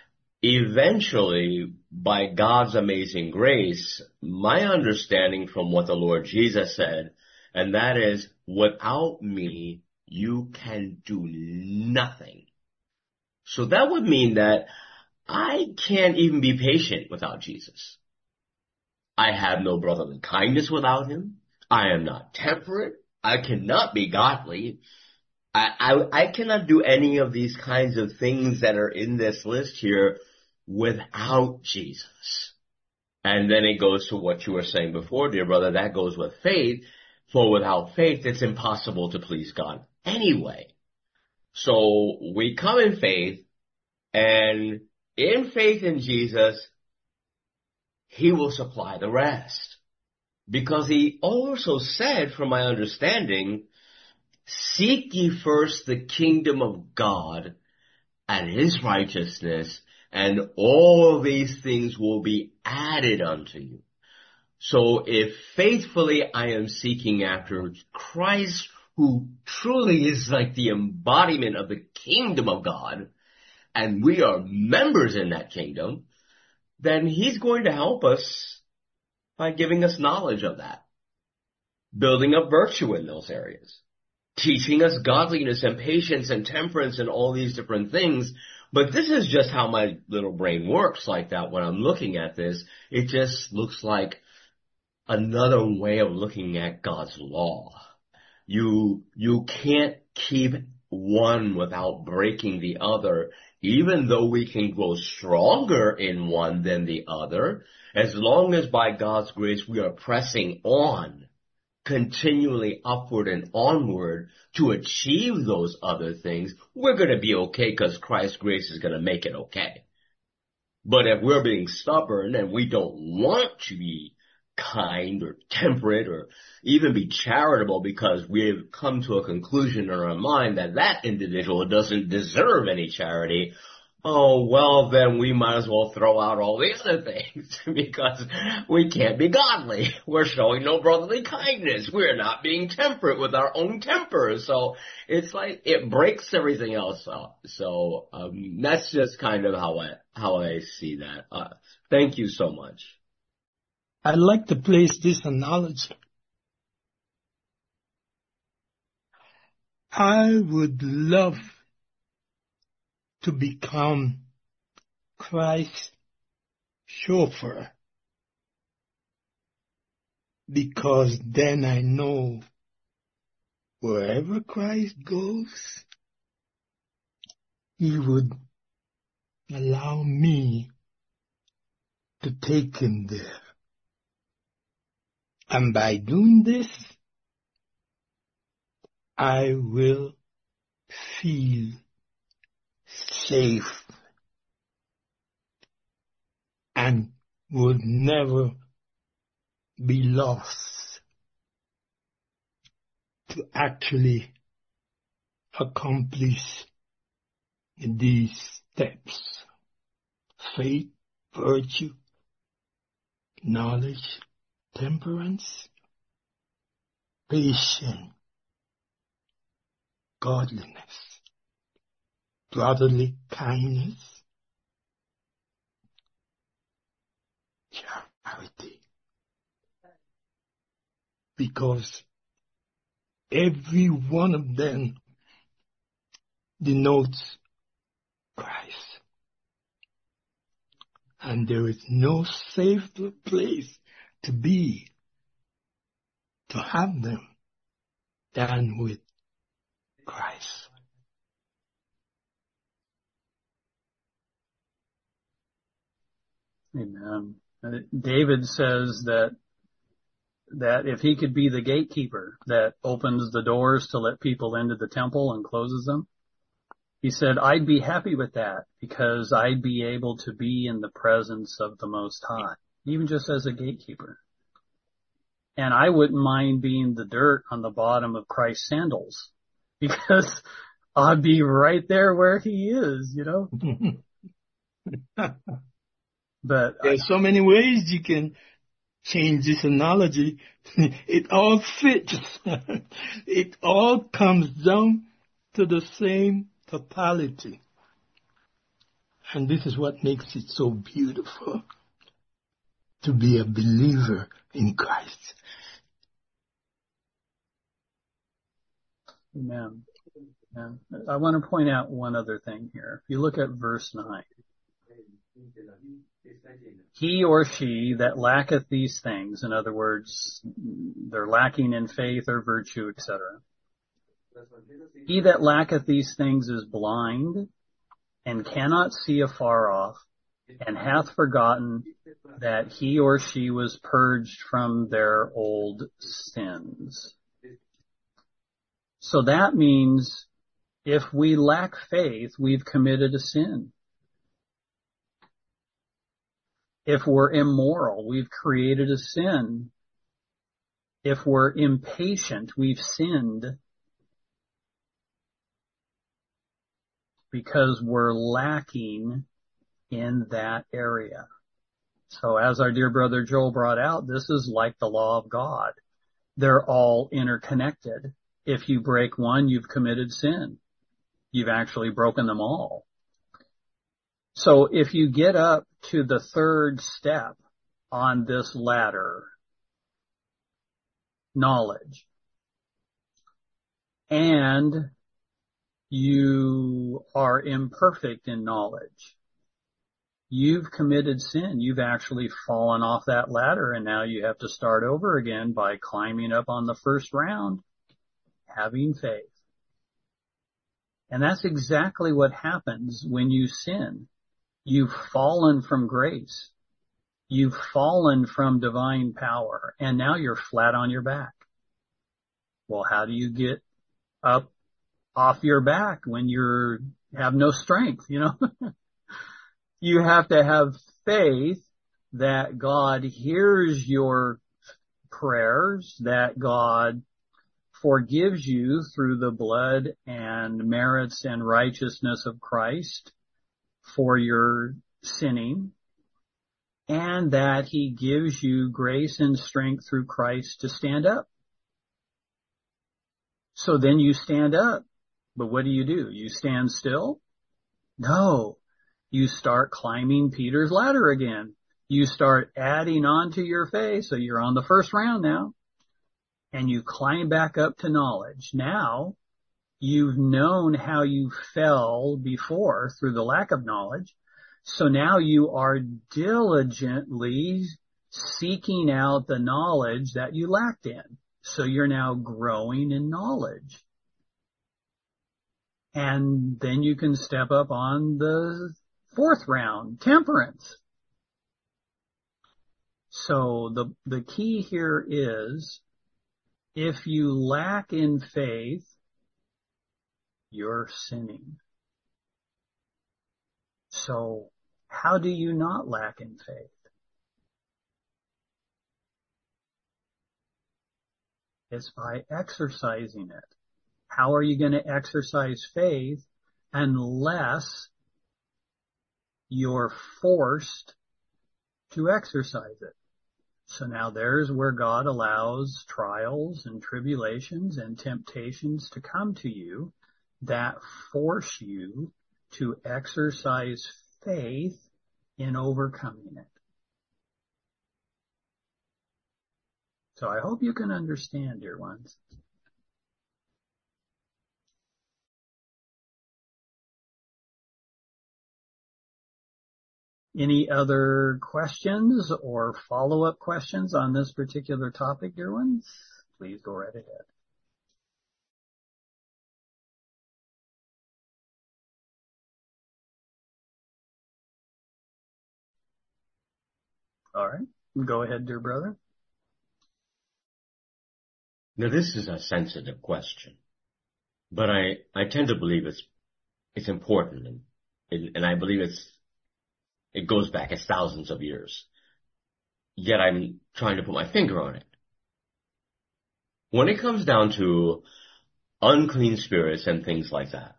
S4: Eventually, by God's amazing grace, my understanding from what the Lord Jesus said, and that is, without me, you can do nothing. So that would mean that I can't even be patient without Jesus. I have no brotherly kindness without him. I am not temperate. I cannot be godly. I, I, I cannot do any of these kinds of things that are in this list here without Jesus. And then it goes to what you were saying before, dear brother, that goes with faith. For without faith, it's impossible to please God anyway. So we come in faith, and in faith in Jesus, he will supply the rest. Because he also said, from my understanding, seek ye first the kingdom of God and his righteousness, and all these things will be added unto you. So if faithfully I am seeking after Christ, who truly is like the embodiment of the kingdom of God, and we are members in that kingdom, then he's going to help us by giving us knowledge of that, building up virtue in those areas, teaching us godliness and patience and temperance and all these different things. But this is just how my little brain works like that when I'm looking at this. It just looks like another way of looking at God's law. You, you can't keep one without breaking the other, even though we can grow stronger in one than the other, as long as by God's grace we are pressing on, continually upward and onward to achieve those other things, we're going to be okay because Christ's grace is going to make it okay. But if we're being stubborn and we don't want to be kind or temperate or even be charitable because we've come to a conclusion in our mind that that individual doesn't deserve any charity, oh, well, then we might as well throw out all these other things because we can't be godly. We're showing no brotherly kindness. We're not being temperate with our own temper. So it's like it breaks everything else up. So um, that's just kind of how I how I see that. Uh, thank you so much.
S6: I'd like to place this analogy. I would love to become Christ's chauffeur, because then I know wherever Christ goes, he would allow me to take him there. And by doing this, I will feel safe and would never be lost to actually accomplish these steps: faith, virtue, knowledge, temperance, patience, godliness, brotherly kindness, charity. Because every one of them denotes Christ. And there is no safer place to be, to have them, than with Christ.
S1: Amen. Uh, David says that that if he could be the gatekeeper that opens the doors to let people into the temple and closes them, he said, I'd be happy with that because I'd be able to be in the presence of the Most High, even just as a gatekeeper. And I wouldn't mind being the dirt on the bottom of Christ's sandals because I'd be right there where he is, you know? But
S6: there's so many ways you can change this analogy. It all fits. It all comes down to the same totality. And this is what makes it so beautiful to be a believer in Christ.
S1: Amen. Amen. I want to point out one other thing here. If you look at verse nine, he or she that lacketh these things, in other words, they're lacking in faith or virtue, et cetera. He that lacketh these things is blind and cannot see afar off, and hath forgotten that he or she was purged from their old sins. So that means if we lack faith, we've committed a sin. If we're immoral, we've created a sin. If we're impatient, we've sinned because we're lacking in that area. So as our dear brother Joel brought out, this is like the law of God. They're all interconnected. If you break one, you've committed sin. You've actually broken them all. So if you get up to the third step on this ladder, knowledge, and you are imperfect in knowledge, you've committed sin. You've actually fallen off that ladder, and now you have to start over again by climbing up on the first round, having faith. And that's exactly what happens when you sin. You've fallen from grace. You've fallen from divine power, and now you're flat on your back. Well, how do you get up off your back when you're have no strength, you know? You have to have faith that God hears your prayers, that God forgives you through the blood and merits and righteousness of Christ for your sinning, and that he gives you grace and strength through Christ to stand up. So then you stand up. But what do you do? You stand still? No. You start climbing Peter's ladder again. You start adding on to your faith. So you're on the first round now. And you climb back up to knowledge. Now, you've known how you fell before through the lack of knowledge. So now you are diligently seeking out the knowledge that you lacked in. So you're now growing in knowledge. And then you can step up on the fourth round, temperance. So the, the key here is, if you lack in faith, you're sinning. So how do you not lack in faith? It's by exercising it. How are you going to exercise faith unless you're forced to exercise it? So now there's where God allows trials and tribulations and temptations to come to you that force you to exercise faith in overcoming it. So I hope you can understand, dear ones. Any other questions or follow-up questions on this particular topic, dear ones? Please go right ahead. All right. Go ahead, dear brother.
S4: Now, this is a sensitive question, but I, I tend to believe it's, it's important, and, and I believe it's, it goes back as thousands of years. Yet I'm trying to put my finger on it. When it comes down to unclean spirits and things like that,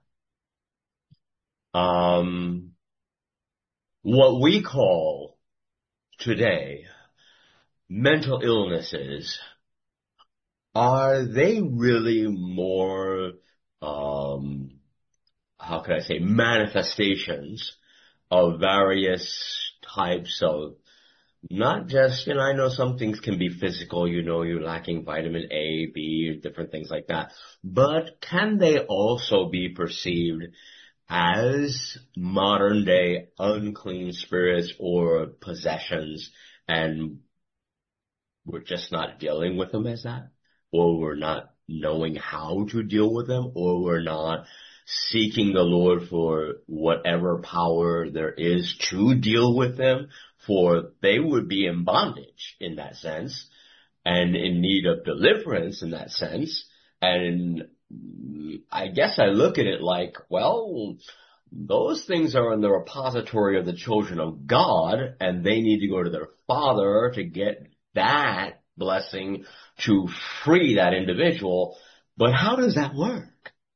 S4: um, what we call today mental illnesses, are they really more, um, how can I say, manifestations of various types of, not just, you know, I know some things can be physical, you know, you're lacking vitamin A, B, different things like that, but can they also be perceived as modern day unclean spirits or possessions, and we're just not dealing with them as that? Or we're not knowing how to deal with them, or we're not seeking the Lord for whatever power there is to deal with them, for they would be in bondage in that sense, and in need of deliverance in that sense. And I guess I look at it like, well, those things are in the repository of the children of God, and they need to go to their Father to get that blessing to free that individual. But how does that work?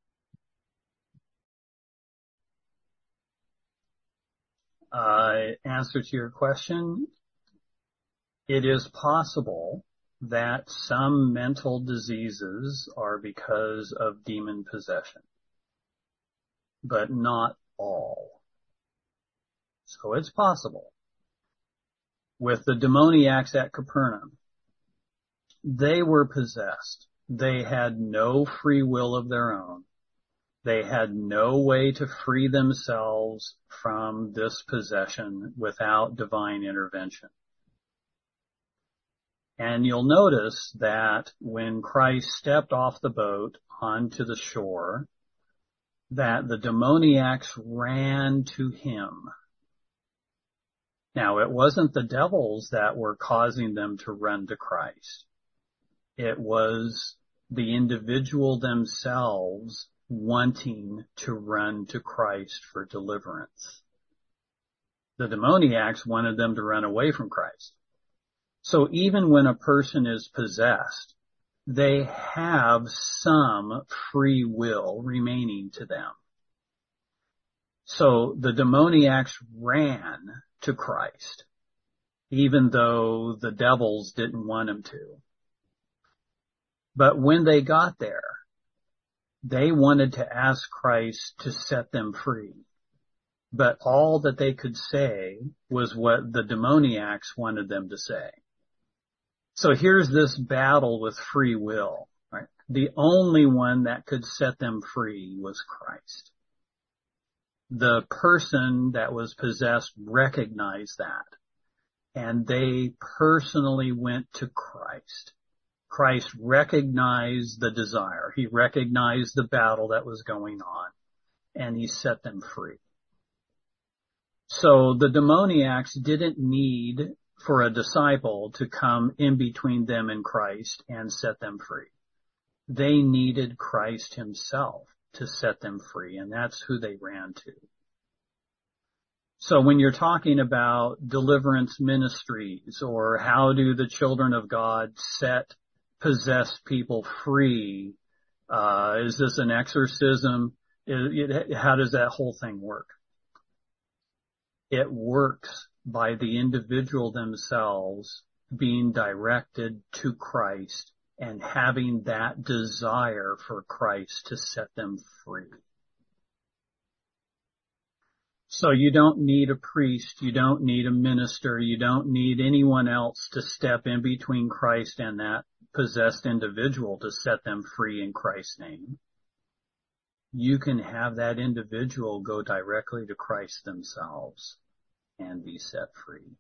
S1: Uh, answer to your question, it is possible that some mental diseases are because of demon possession, but not all. So it's possible. With the demoniacs at Capernaum, they were possessed. They had no free will of their own. They had no way to free themselves from this possession without divine intervention. And you'll notice that when Christ stepped off the boat onto the shore, that the demoniacs ran to him. Now, it wasn't the devils that were causing them to run to Christ. It was the individual themselves wanting to run to Christ for deliverance. The demoniacs wanted them to run away from Christ. So even when a person is possessed, they have some free will remaining to them. So the demoniacs ran to Christ, even though the devils didn't want them to. But when they got there, they wanted to ask Christ to set them free. But all that they could say was what the demoniacs wanted them to say. So here's this battle with free will, right? The only one that could set them free was Christ. The person that was possessed recognized that, and they personally went to Christ. Christ recognized the desire. He recognized the battle that was going on, and he set them free. So the demoniacs didn't need for a disciple to come in between them and Christ and set them free. They needed Christ himself to set them free, and that's who they ran to. So when you're talking about deliverance ministries, or how do the children of God set possessed people free, uh, is this an exorcism? It, it, how does that whole thing work? It works by the individual themselves being directed to Christ and having that desire for Christ to set them free. So you don't need a priest, you don't need a minister, you don't need anyone else to step in between Christ and that possessed individual to set them free in Christ's name. You can have that individual go directly to Christ themselves and be set free.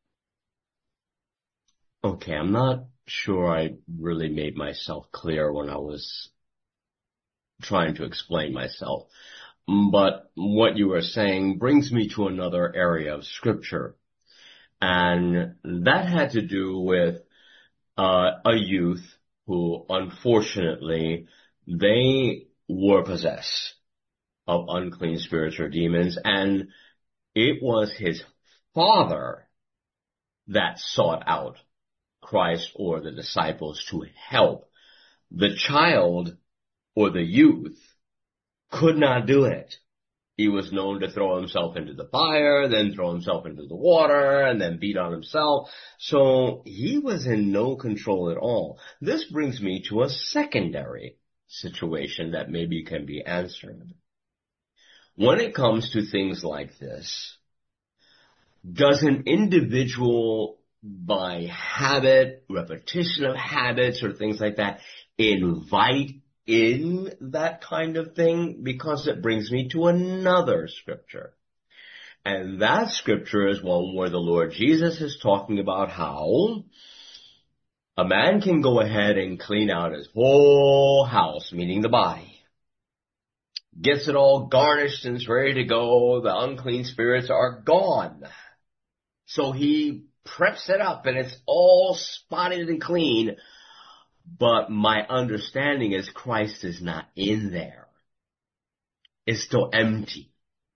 S4: Okay, I'm not sure I really made myself clear when I was trying to explain myself. But what you were saying brings me to another area of scripture. And that had to do with uh, a youth who, unfortunately, they were possessed of unclean spirits or demons, and it was his father that sought out Christ or the disciples to help. The child or the youth could not do it. He was known to throw himself into the fire, then throw himself into the water, and then beat on himself. So he was in no control at all. This brings me to a secondary situation that maybe can be answered. When it comes to things like this, does an individual, by habit, repetition of habits, or things like that, invite in that kind of thing? Because it brings me to another scripture. And that scripture is one where the Lord Jesus is talking about how a man can go ahead and clean out his whole house, meaning the body. Gets it all garnished and it's ready to go. The unclean spirits are gone. So he preps it up and it's all spotted and clean. But my understanding is Christ is not in there. It's still empty.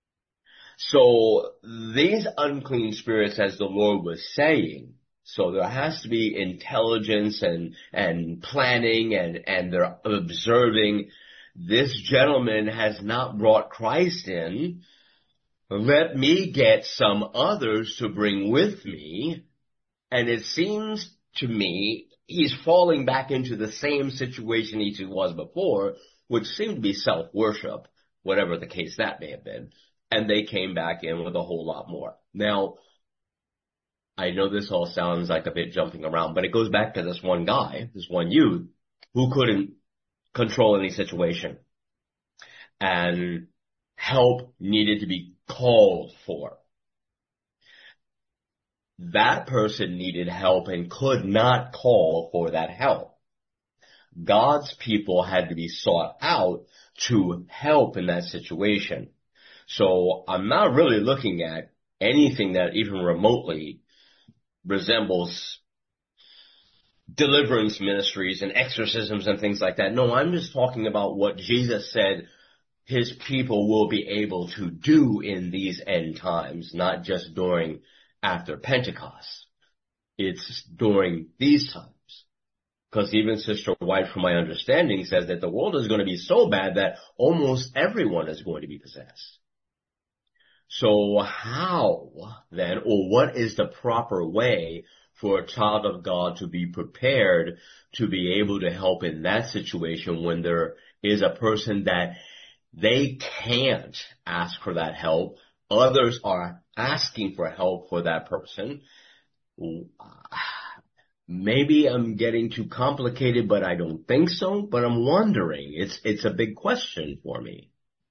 S4: So these unclean spirits, as the Lord was saying, so there has to be intelligence and, and planning and, and they're observing, this gentleman has not brought Christ in. Let me get some others to bring with me. And it seems to me he's falling back into the same situation he was before, which seemed to be self-worship, whatever the case that may have been. And they came back in with a whole lot more. Now, I know this all sounds like a bit jumping around, but it goes back to this one guy, this one youth, who couldn't control any situation. And help needed to be called for. That person needed help and could not call for that help. God's people had to be sought out to help in that situation. So I'm not really looking at anything that even remotely resembles deliverance ministries and exorcisms and things like that. No, I'm just talking about what Jesus said his people will be able to do in these end times, not just during after Pentecost. It's during these times. Because even Sister White, from my understanding, says that the world is going to be so bad that almost everyone is going to be possessed. So how then, or what is the proper way for a child of God to be prepared to be able to help in that situation when there is a person that they can't ask for that help, others are asking for help for that person? Maybe I'm getting too complicated, but I don't think so. But I'm wondering. It's it's a big question for me.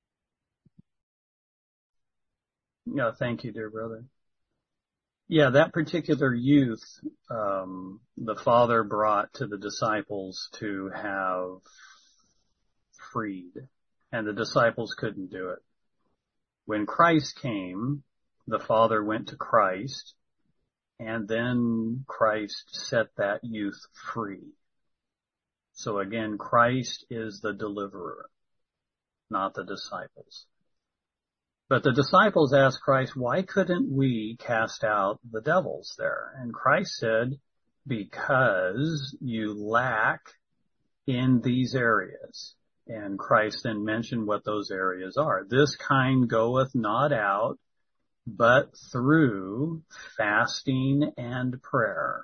S1: Yeah, thank you, dear brother. Yeah, that particular youth, um, the father brought to the disciples to have freed, and the disciples couldn't do it. When Christ came, the father went to Christ, and then Christ set that youth free. So again, Christ is the deliverer, not the disciples. But the disciples asked Christ, why couldn't we cast out the devils there? And Christ said, because you lack in these areas. And Christ then mentioned what those areas are. This kind goeth not out, but through fasting and prayer.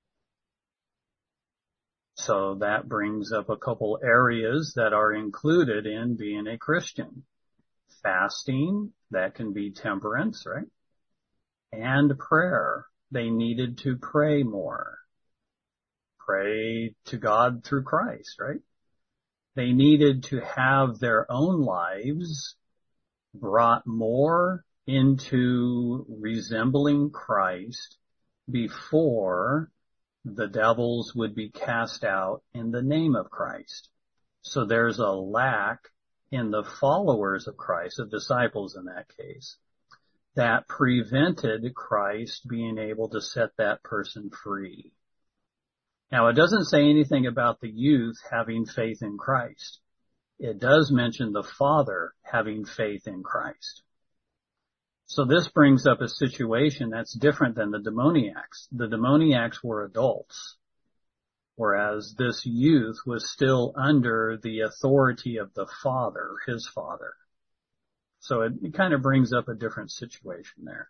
S1: So that brings up a couple areas that are included in being a Christian. Fasting, that can be temperance, right? And prayer. They needed to pray more. Pray to God through Christ, right? They needed to have their own lives brought more into resembling Christ before the devils would be cast out in the name of Christ. So there's a lack in the followers of Christ, of disciples in that case. that prevented Christ being able to set that person free. Now, it doesn't say anything about the youth having faith in Christ. It does mention the father having faith in Christ. So this brings up a situation that's different than the demoniacs. The demoniacs were adults, whereas this youth was still under the authority of the father, his father. So it, it kind of brings up a different situation there.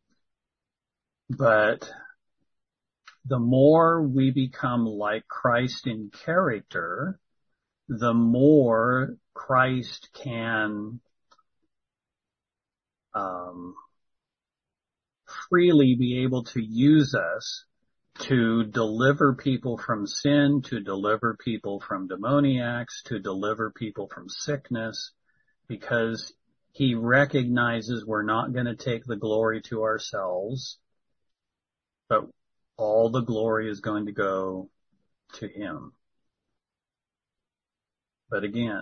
S1: But the more we become like Christ in character, the more Christ can um, freely be able to use us to deliver people from sin, to deliver people from demoniacs, to deliver people from sickness, because he recognizes we're not going to take the glory to ourselves, but all the glory is going to go to him. But again,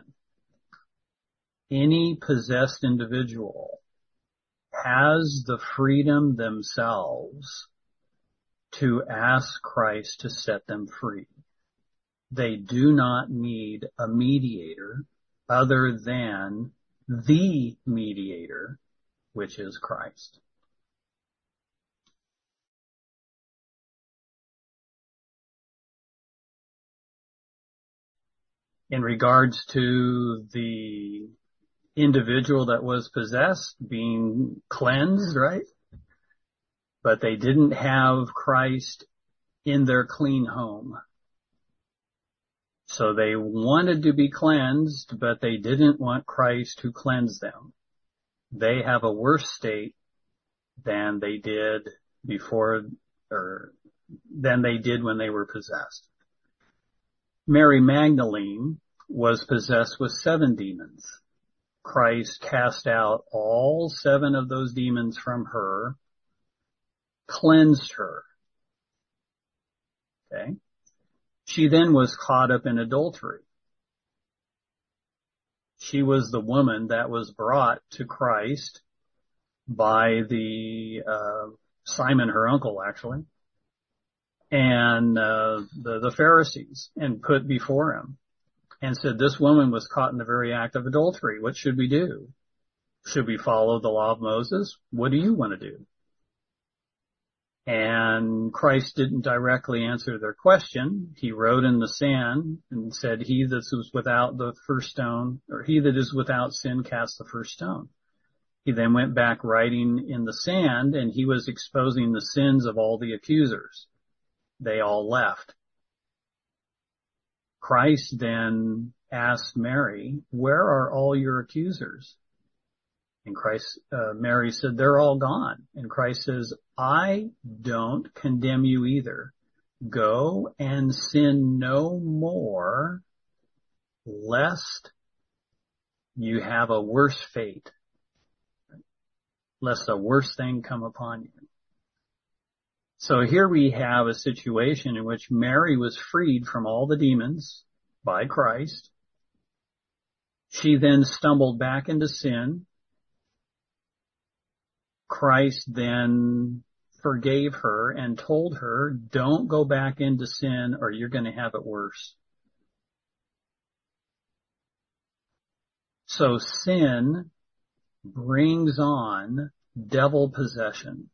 S1: any possessed individual has the freedom themselves to ask Christ to set them free. They do not need a mediator other than the mediator, which is Christ. In regards to the individual that was possessed being cleansed, right? But they didn't have Christ in their clean home. So they wanted to be cleansed, but they didn't want Christ to cleanse them. They have a worse state than they did before, or than they did when they were possessed. Mary Magdalene was possessed with seven demons. Christ cast out all seven of those demons from her, cleansed her. Okay. She then was caught up in adultery. She was the woman that was brought to Christ by the, uh, Simon, her uncle, actually, and, uh, the, the Pharisees, and put before him and said, this woman was caught in the very act of adultery. What should we do? Should we follow the law of Moses? What do you want to do? And Christ didn't directly answer their question. He wrote in the sand and said, he that is without the first stone, or he that is without sin, cast the first stone. He then went back writing in the sand, and he was exposing the sins of all the accusers. They all left. Christ then asked Mary, where are all your accusers? And Christ, uh, Mary said, they're all gone. And Christ says, I don't condemn you either. Go and sin no more, lest you have a worse fate, lest a worse thing come upon you. So here we have a situation in which Mary was freed from all the demons by Christ. She then stumbled back into sin. Christ then forgave her and told her, don't go back into sin or you're going to have it worse. So sin brings on devil possession.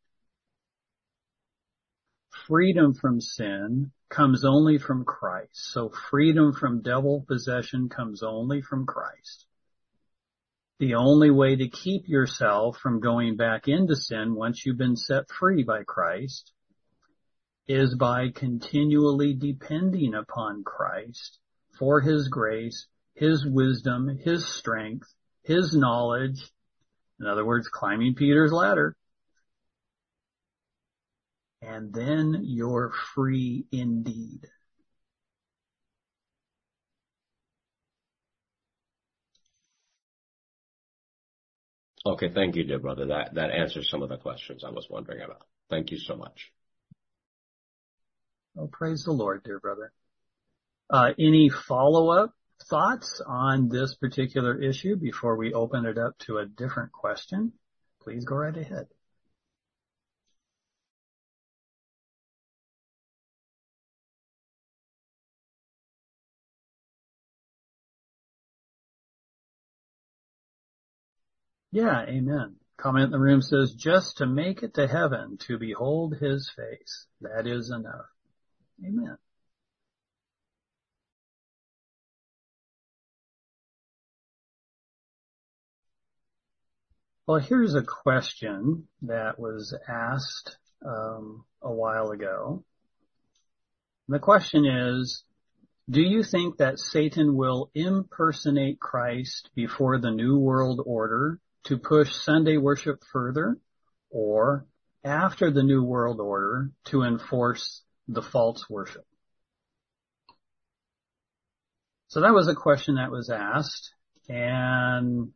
S1: Freedom from sin comes only from Christ. So freedom from devil possession comes only from Christ. The only way to keep yourself from going back into sin once you've been set free by Christ is by continually depending upon Christ for his grace, his wisdom, his strength, his knowledge. In other words, climbing Peter's ladder. And then you're free indeed.
S4: Okay, thank you, dear brother. That that answers some of the questions I was wondering about. Thank you so much.
S1: Oh, praise the Lord, dear brother. Uh, any follow-up thoughts on this particular issue before we open it up to a different question? Please go right ahead. Yeah, amen. Comment in the room says, just to make it to heaven, to behold his face. That is enough. Amen. Well, here's a question that was asked um, a while ago. The question is, do you think that Satan will impersonate Christ before the New World Order to push Sunday worship further, or after the New World Order to enforce the false worship? So that was a question that was asked, and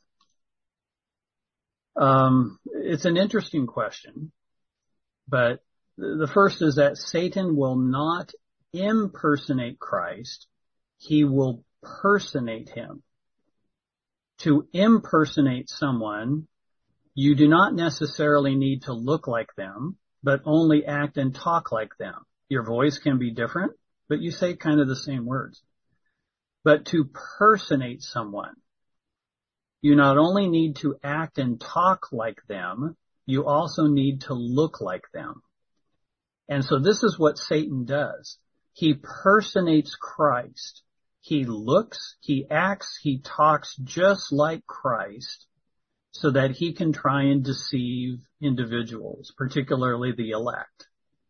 S1: um, it's an interesting question. But the first is that Satan will not impersonate Christ. He will personate him. To impersonate someone, you do not necessarily need to look like them, but only act and talk like them. Your voice can be different, but you say kind of the same words. But to personate someone, you not only need to act and talk like them, you also need to look like them. And so this is what Satan does. He personates Christ. He looks, he acts, he talks just like Christ so that he can try and deceive individuals, particularly the elect.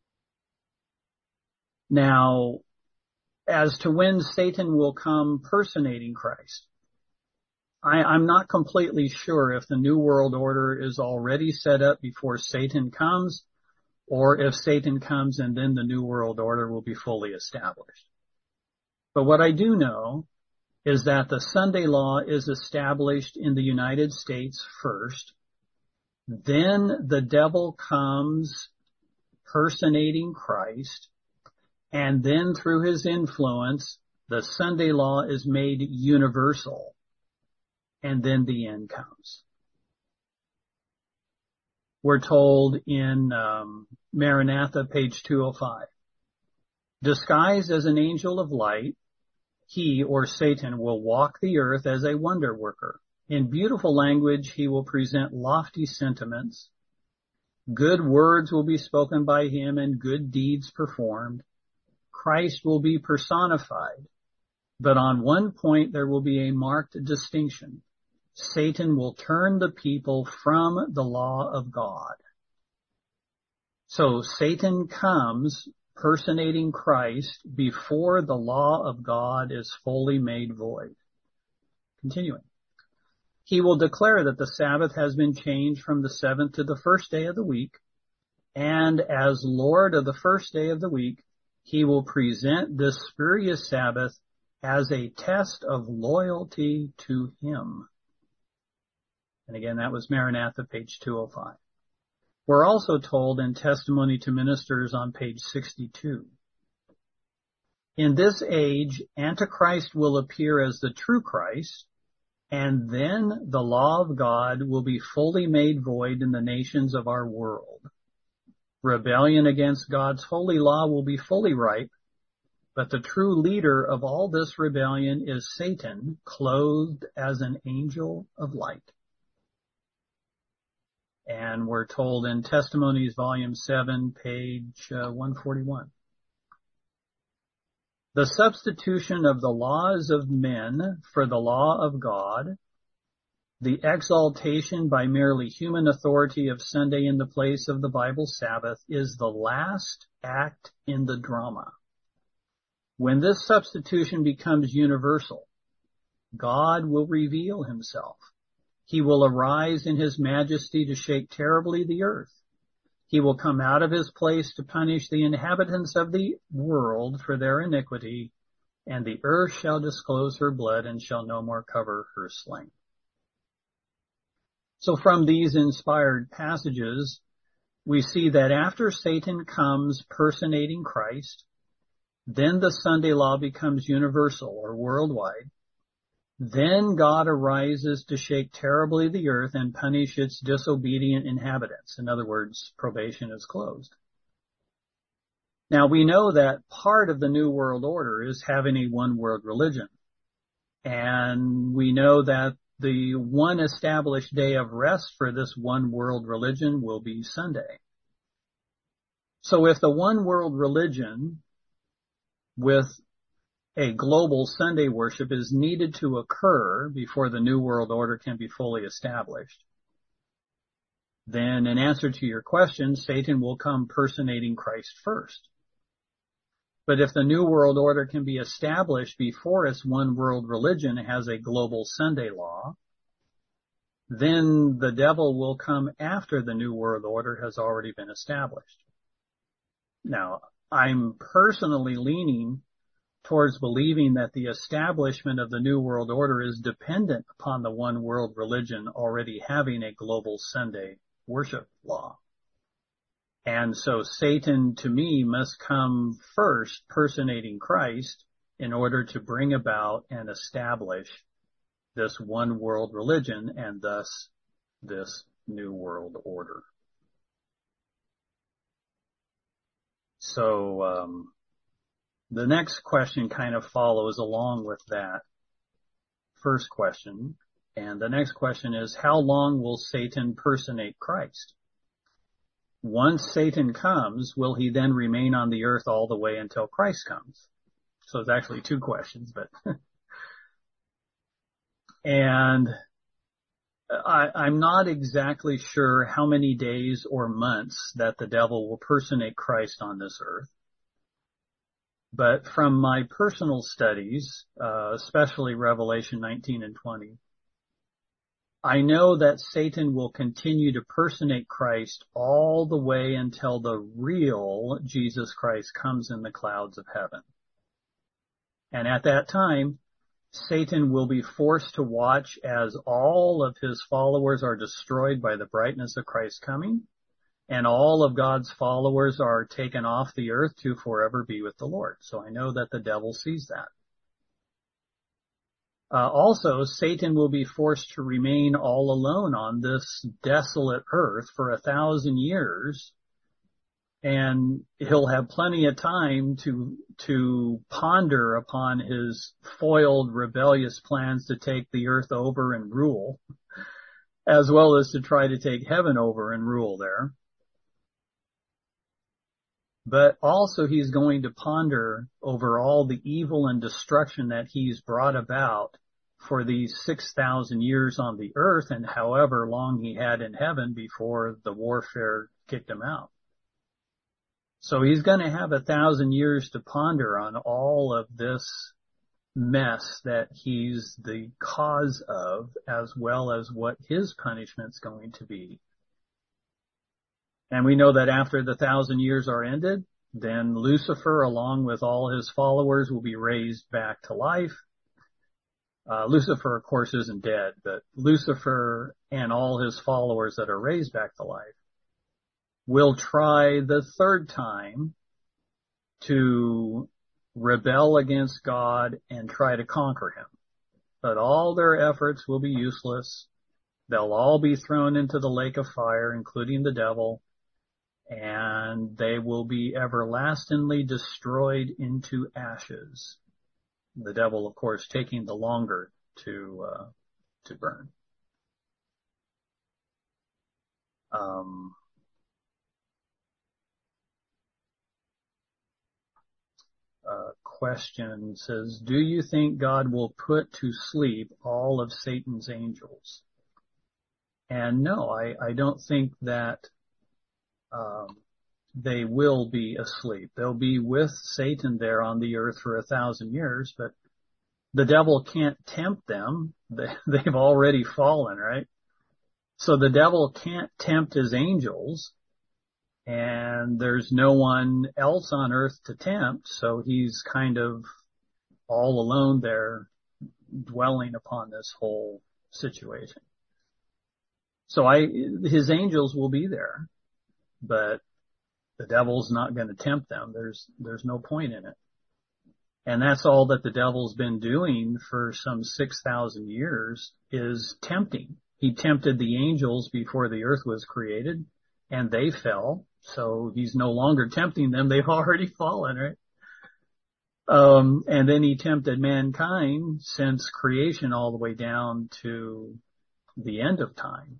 S1: Now, as to when Satan will come personating Christ, I, I'm not completely sure if the New World Order is already set up before Satan comes, or if Satan comes and then the New World Order will be fully established. But what I do know is that the Sunday law is established in the United States first. Then the devil comes personating Christ, and then through his influence, the Sunday law is made universal. And then the end comes. We're told in um, Maranatha, page two oh five, disguised as an angel of light, he, or Satan, will walk the earth as a wonder worker. In beautiful language, he will present lofty sentiments. Good words will be spoken by him and good deeds performed. Christ will be personified. But on one point, there will be a marked distinction. Satan will turn the people from the law of God. So Satan comes personating Christ before the law of God is fully made void. Continuing. He will declare that the Sabbath has been changed from the seventh to the first day of the week, and as Lord of the first day of the week, he will present this spurious Sabbath as a test of loyalty to him. And again, that was Maranatha, page two oh five. We're also told in Testimony to Ministers on page sixty-two. In this age, Antichrist will appear as the true Christ, and then the law of God will be fully made void in the nations of our world. Rebellion against God's holy law will be fully ripe, but the true leader of all this rebellion is Satan, clothed as an angel of light. And we're told in Testimonies, volume seven, page uh, one forty-one. The substitution of the laws of men for the law of God, the exaltation by merely human authority of Sunday in the place of the Bible Sabbath, is the last act in the drama. When this substitution becomes universal, God will reveal himself. He will arise in his majesty to shake terribly the earth. He will come out of his place to punish the inhabitants of the world for their iniquity, and the earth shall disclose her blood and shall no more cover her slain. So from these inspired passages, we see that after Satan comes personating Christ, then the Sunday law becomes universal or worldwide. Then God arises to shake terribly the earth and punish its disobedient inhabitants. In other words, probation is closed. Now we know that part of the New World Order is having a one world religion. And we know that the one established day of rest for this one world religion will be Sunday. So if the one world religion with a global Sunday worship is needed to occur before the New World Order can be fully established, then in answer to your question, Satan will come personating Christ first. But if the New World Order can be established before its one world religion has a global Sunday law, then the devil will come after the New World Order has already been established. Now, I'm personally leaning towards believing that the establishment of the New World Order is dependent upon the one world religion already having a global Sunday worship law. And so Satan, to me, must come first personating Christ in order to bring about and establish this one world religion and thus this New World Order. So um, the next question kind of follows along with that first question. And the next question is, how long will Satan personate Christ? Once Satan comes, will he then remain on the earth all the way until Christ comes? So it's actually two questions, but and I, I'm not exactly sure how many days or months that the devil will personate Christ on this earth. But from my personal studies, uh, especially Revelation nineteen and twenty, I know that Satan will continue to personate Christ all the way until the real Jesus Christ comes in the clouds of heaven. And at that time, Satan will be forced to watch as all of his followers are destroyed by the brightness of Christ's coming, and all of God's followers are taken off the earth to forever be with the Lord. So I know that the devil sees that. Uh, also, Satan will be forced to remain all alone on this desolate earth for a thousand years, and he'll have plenty of time to to ponder upon his foiled, rebellious plans to take the earth over and rule, as well as to try to take heaven over and rule there. But also he's going to ponder over all the evil and destruction that he's brought about for these six thousand years on the earth and however long he had in heaven before the warfare kicked him out. So he's going to have a thousand years to ponder on all of this mess that he's the cause of, as well as what his punishment's going to be. And we know that after the thousand years are ended, then Lucifer, along with all his followers, will be raised back to life. Uh, Lucifer, of course, isn't dead, but Lucifer and all his followers that are raised back to life will try the third time to rebel against God and try to conquer him. But all their efforts will be useless. They'll all be thrown into the lake of fire, including the devil, and they will be everlastingly destroyed into ashes. The devil, of course, taking the longer to uh, to burn. Um, uh, question says, do you think God will put to sleep all of Satan's angels? And no, I, I don't think that um, they will be asleep. They'll be with Satan there on the earth for a thousand years, but the devil can't tempt them. They, they've already fallen, right? So the devil can't tempt his angels, and there's no one else on earth to tempt, so he's kind of all alone there dwelling upon this whole situation. So I, his angels will be there, but the devil's not going to tempt them. There's, there's no point in it. And that's all that the devil's been doing for some six thousand years is tempting. He tempted the angels before the earth was created, and they fell. So he's no longer tempting them. They've already fallen, right? Um, and then he tempted mankind since creation all the way down to the end of time.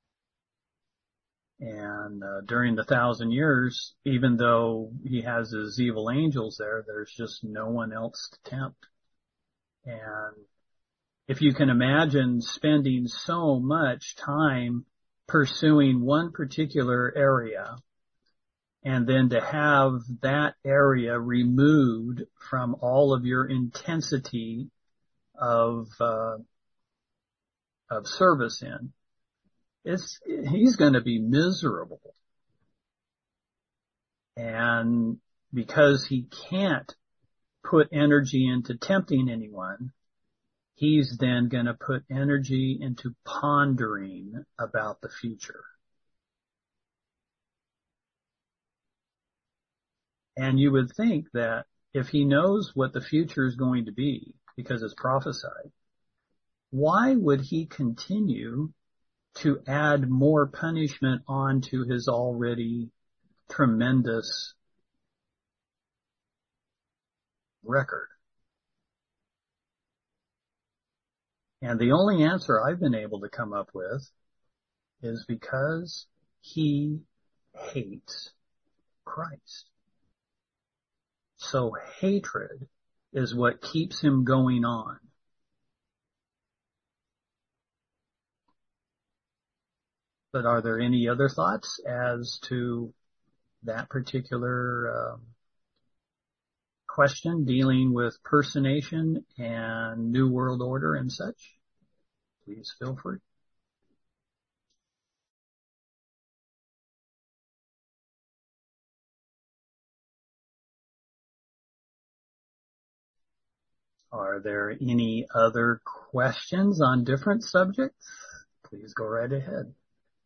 S1: And uh, during the thousand years, even though he has his evil angels there, there's just no one else to tempt. And if you can imagine spending so much time pursuing one particular area, and then to have that area removed from all of your intensity of uh, of service in, it's he's going to be miserable. And because he can't put energy into tempting anyone, he's then going to put energy into pondering about the future. And you would think that if he knows what the future is going to be, because it's prophesied, why would he continue to add more punishment onto his already tremendous record? And the only answer I've been able to come up with is because he hates Christ. So hatred is what keeps him going on. But are there any other thoughts as to that particular um, question dealing with personation and New World Order and such? Please feel free. Are there any other questions on different subjects? Please go right ahead.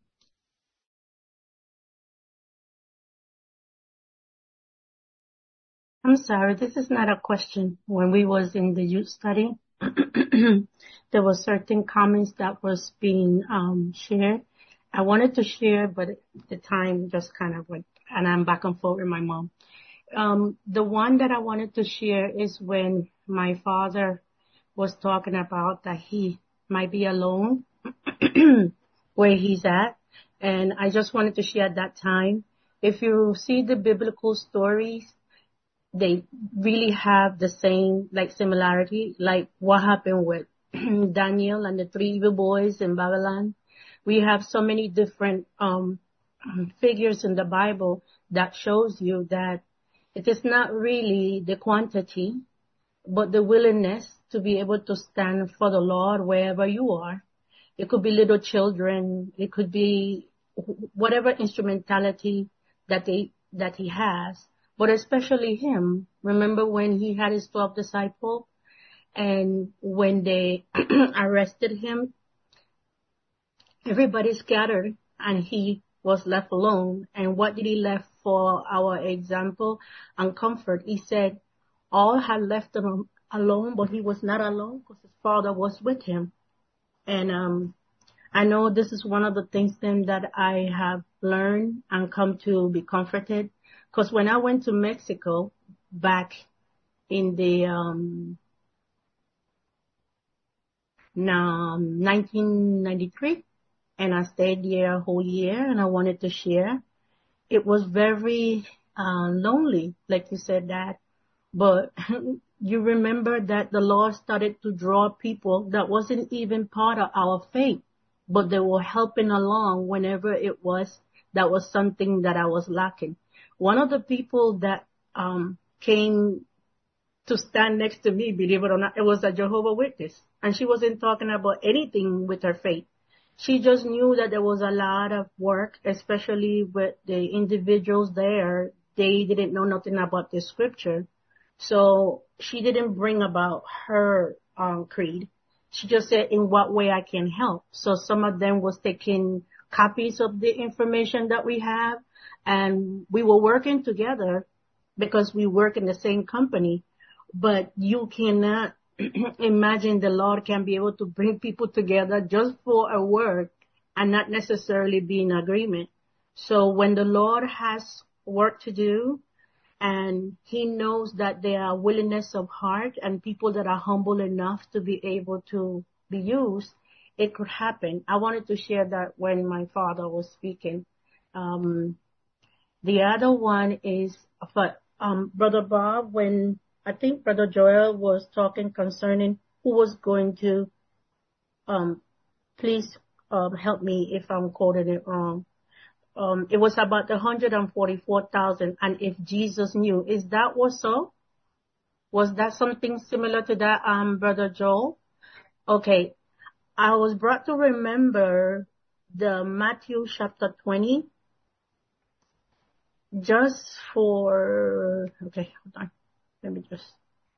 S8: I'm sorry, this is not a question. When we was in the youth study, there were certain comments that was being um, shared. I wanted to share, but the time just kind of went, and I'm back and forth with my mom. Um, the one that I wanted to share is when my father was talking about that he might be alone where he's at. And I just wanted to share at that time. If you see the biblical stories, they really have the same, like, similarity, like what happened with Daniel and the three evil boys in Babylon. We have so many different um figures in the Bible that shows you that it is not really the quantity, but the willingness to be able to stand for the Lord wherever you are. It could be little children. It could be whatever instrumentality that they, that he has, but especially him. Remember when he had his twelve disciples, and when they arrested him, everybody scattered and he was left alone. And what did he left for our example and comfort? He said all had left him alone, but he was not alone because his father was with him. And um I know this is one of the things then that I have learned and come to be comforted. Because when I went to Mexico back in the um now nineteen ninety-three, and I stayed there a whole year, and I wanted to share. It was very uh, lonely, like you said that. But you remember that the Lord started to draw people that wasn't even part of our faith, but they were helping along whenever it was that was something that I was lacking. One of the people that um came to stand next to me, believe it or not, it was a Jehovah's Witness. And she wasn't talking about anything with her faith. She just knew that there was a lot of work, especially with the individuals there. They didn't know nothing about the scripture. So she didn't bring about her um, creed. She just said, in what way I can help. So some of them was taking copies of the information that we have, and we were working together because we work in the same company. But you cannot imagine the Lord can be able to bring people together just for a work and not necessarily be in agreement. So when the Lord has work to do, And he knows that there are willingness of heart and people that are humble enough to be able to be used. It could happen. I wanted to share that when my father was speaking. Um, the other one is, but, um, Brother Bob, when I think Brother Joel was talking concerning who was going to, um, please, um, help me if I'm quoting it wrong. Um, it was about the one hundred forty-four thousand, and if Jesus knew. Is that what so? Was that something similar to that, um, Brother Joel? Okay. I was brought to remember the Matthew chapter twenty, just for, okay, hold on. Let me just,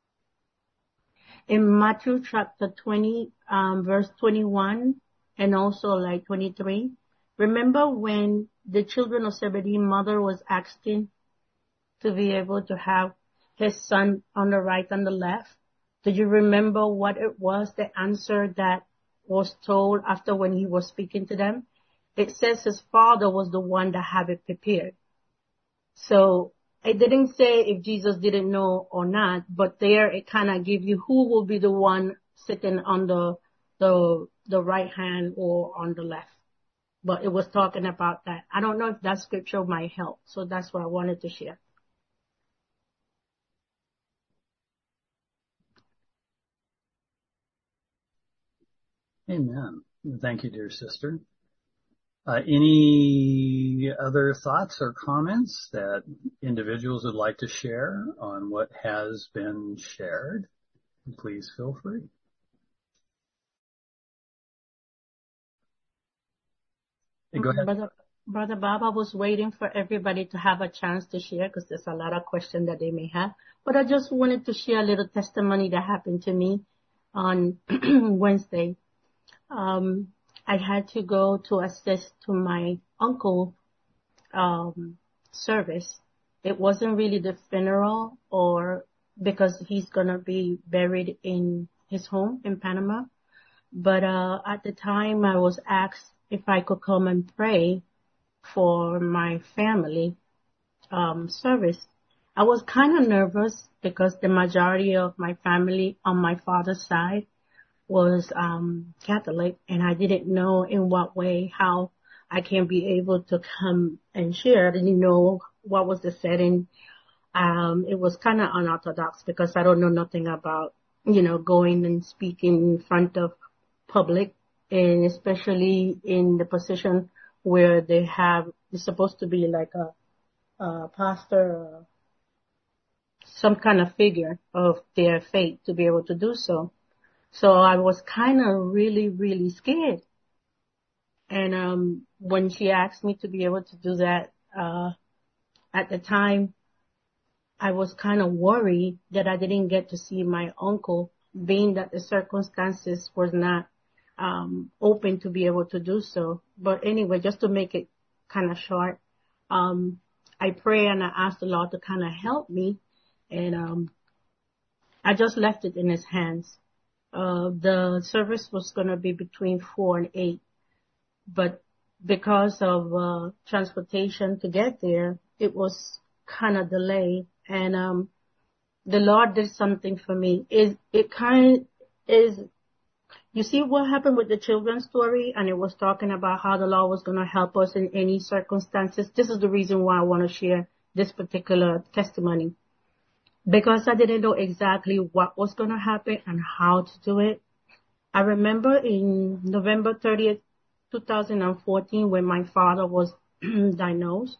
S8: in Matthew chapter twenty, um, verse twenty-one, and also like twenty-three. Remember when the children of Zebedee's mother was asking to be able to have his son on the right and the left? Do you remember what it was, the answer that was told after when he was speaking to them? It says his father was the one that had it prepared. So it didn't say if Jesus didn't know or not, but there it kind of give you who will be the one sitting on the, the, the right hand or on the left. But it was talking about that. I don't know if that scripture might help. So that's what I wanted to share.
S1: Amen. Thank you, dear sister. Uh, any other thoughts or comments that individuals would like to share on what has been shared? Please feel free. Hey, go ahead.
S8: Brother, Brother Bob, I was waiting for everybody to have a chance to share because there's a lot of questions that they may have. But I just wanted to share a little testimony that happened to me on Wednesday. Um, I had to go to assist to my uncle um, service. It wasn't really the funeral or because he's going to be buried in his home in Panama. But uh, at the time I was asked if I could come and pray for my family um, service. I was kind of nervous because the majority of my family on my father's side was um, Catholic, and I didn't know in what way how I can be able to come and share. I didn't know what was the setting. Um, it was kind of unorthodox because I don't know nothing about, you know, going and speaking in front of public, and especially in the position where they have, it's supposed to be like a, a pastor, or some kind of figure of their faith to be able to do so. So I was kind of really, really scared. And um when she asked me to be able to do that, uh at the time, I was kind of worried that I didn't get to see my uncle, being that the circumstances was not um open to be able to do so. But anyway, just to make it kind of short, um I pray and I asked the Lord to kind of help me, and um I just left it in his hands. Uh, the service was going to be between four and eight, but because of uh, transportation to get there, it was kind of delayed. And um, the Lord did something for me. It it kind is, you see what happened with the children's story, and it was talking about how the Lord was going to help us in any circumstances. This is the reason why I want to share this particular testimony. Because I didn't know exactly what was going to happen and how to do it. I remember in November thirtieth, two thousand fourteen, when my father was diagnosed,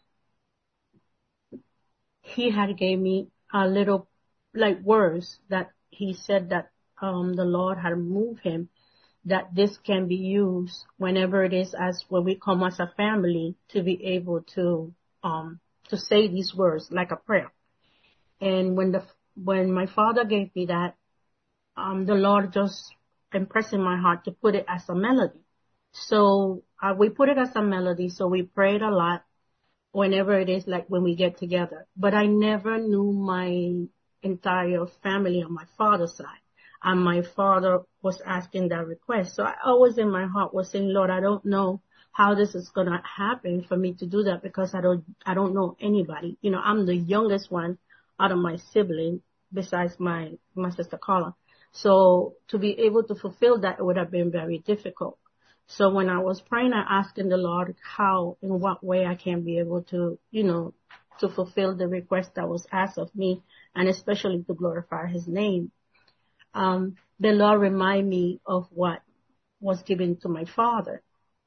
S8: he had gave me a little, like, words that he said that um the Lord had moved him, that this can be used whenever it is as when we come as a family to be able to um to say these words like a prayer. And when the when my father gave me that, um, the Lord just impressed in my heart to put it as a melody. So uh, we put it as a melody. So we prayed a lot whenever it is like when we get together. But I never knew my entire family on my father's side. And my father was asking that request. So I always in my heart was saying, Lord, I don't know how this is going to happen for me to do that because I don't, I don't know anybody. You know, I'm the youngest one out of my sibling besides my, my sister Carla. So to be able to fulfill that, it would have been very difficult. So when I was praying, I asked the Lord how, in what way I can be able to, you know, to fulfill the request that was asked of me, and especially to glorify his name. Um, the Lord reminded me of what was given to my father.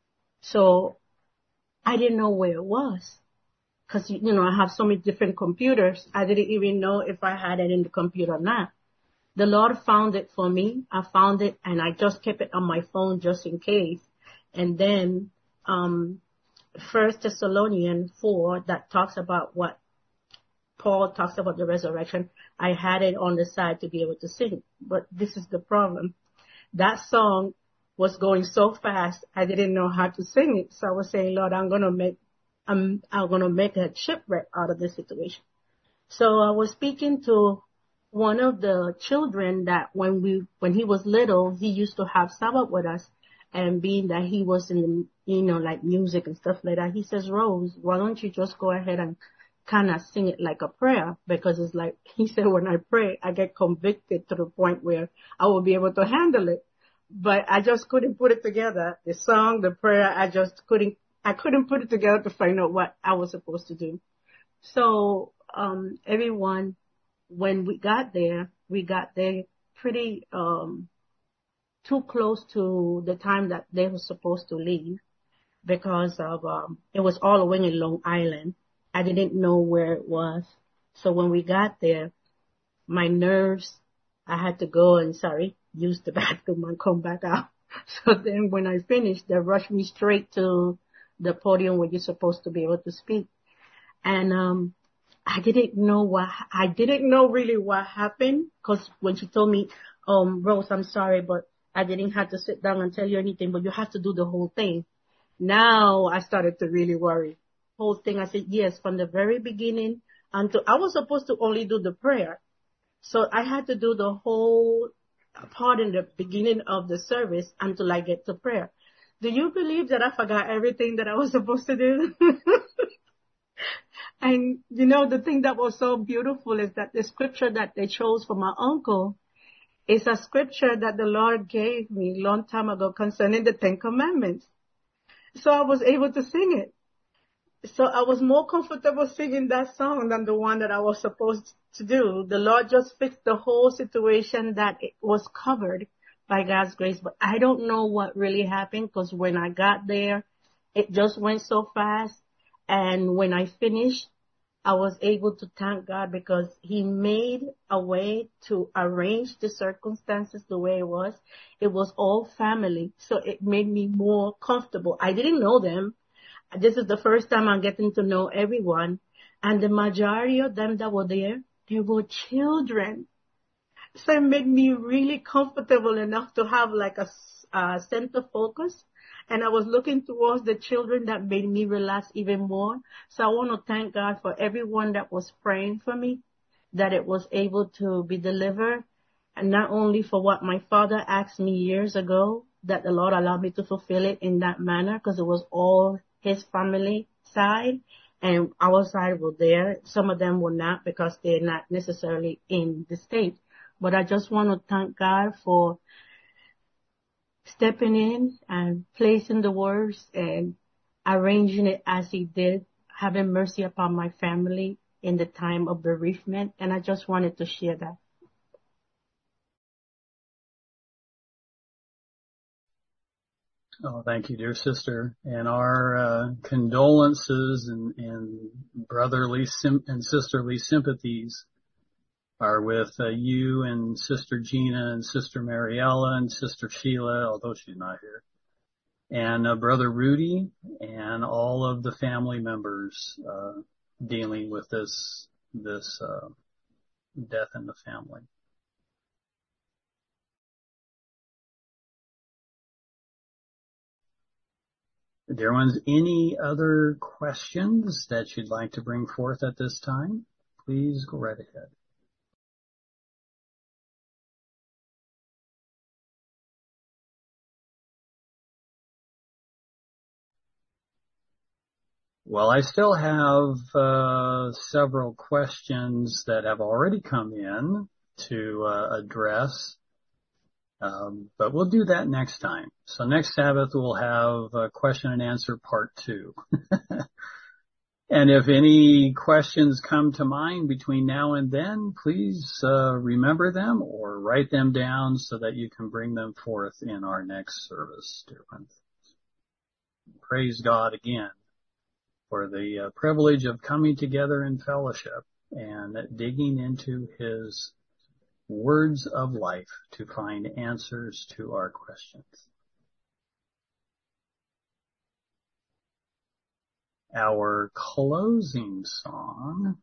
S8: So I didn't know where it was. Cause, you know, I have so many different computers. I didn't even know if I had it in the computer or not. The Lord found it for me. I found it and I just kept it on my phone just in case. And then, um, First Thessalonians four, that talks about what Paul talks about the resurrection. I had it on the side to be able to sing. But this is the problem. That song was going so fast, I didn't know how to sing it. So I was saying, Lord, I'm going to make, I'm, I'm going to make a shipwreck out of this situation. So I was speaking to one of the children that when we, when he was little, he used to have Sabbath with us, and being that he was in the, you know, like music and stuff like that, he says, Rose, why don't you just go ahead and kind of sing it like a prayer? Because it's like, he said, when I pray, I get convicted to the point where I will be able to handle it. But I just couldn't put it together. The song, the prayer, I just couldn't, I couldn't put it together to find out what I was supposed to do. So, um, everyone, when we got there, we got there pretty, um, too close to the time that they were supposed to leave because of, um, it was all the way in Long Island. I didn't know where it was. So when we got there, my nerves, I had to go and, sorry, use the bathroom and come back out. So then when I finished, they rushed me straight to the podium where you're supposed to be able to speak. And, um, I didn't know what, I didn't know really what happened, because when she told me, um, Rose, I'm sorry, but I didn't have to sit down and tell you anything, but you have to do the whole thing. Now I started to really worry. Whole thing, I said, yes, from the very beginning until, I was supposed to only do the prayer. So I had to do the whole part in the beginning of the service until I get to prayer. Do you believe that I forgot everything that I was supposed to do? And, you know, the thing that was so beautiful is that the scripture that they chose for my uncle is a scripture that the Lord gave me a long time ago concerning the Ten Commandments. So I was able to sing it. So I was more comfortable singing that song than the one that I was supposed to do. The Lord just fixed the whole situation that it was covered by God's grace. But I don't know what really happened, because when I got there, it just went so fast. And when I finished, I was able to thank God because he made a way to arrange the circumstances the way it was. It was all family. So it made me more comfortable. I didn't know them. This is the first time I'm getting to know everyone. And the majority of them that were there, they were children. So it made me really comfortable enough to have like a, a center focus. And I was looking towards the children that made me relax even more. So I want to thank God for everyone that was praying for me, that it was able to be delivered. And not only for what my father asked me years ago, that the Lord allowed me to fulfill it in that manner, because it was all his family side and our side were there. Some of them were not, because they're not necessarily in the state. But I just want to thank God for stepping in and placing the words and arranging it as he did, having mercy upon my family in the time of bereavement. And I just wanted to share that.
S1: Oh, thank you, dear sister. And our uh, condolences and, and brotherly sim- and sisterly sympathies are with uh, you and Sister Gina and Sister Mariella and Sister Sheila, although she's not here, and uh, Brother Rudy and all of the family members uh, dealing with this this uh, death in the family. Dear ones, any other questions that you'd like to bring forth at this time? Please go right ahead. Well, I still have uh, several questions that have already come in to uh, address, um, but we'll do that next time. So next Sabbath we'll have uh, question and answer part two. And if any questions come to mind between now and then, please uh, remember them or write them down so that you can bring them forth in our next service, dear friends. Praise God again for the uh, privilege of coming together in fellowship and digging into His words of life to find answers to our questions. Our closing song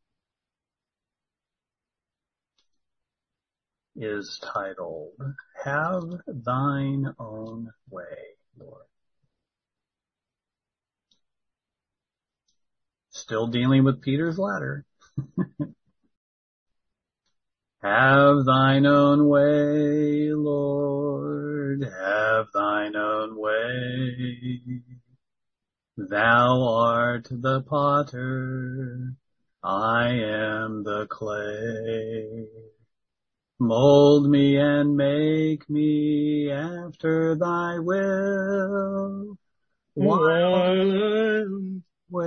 S1: is titled, Have Thine Own Way, Lord. Still dealing with Peter's ladder. Have thine own way, Lord, have thine own way. Thou art the potter, I am the clay. Mold me and make me after thy will, while I'm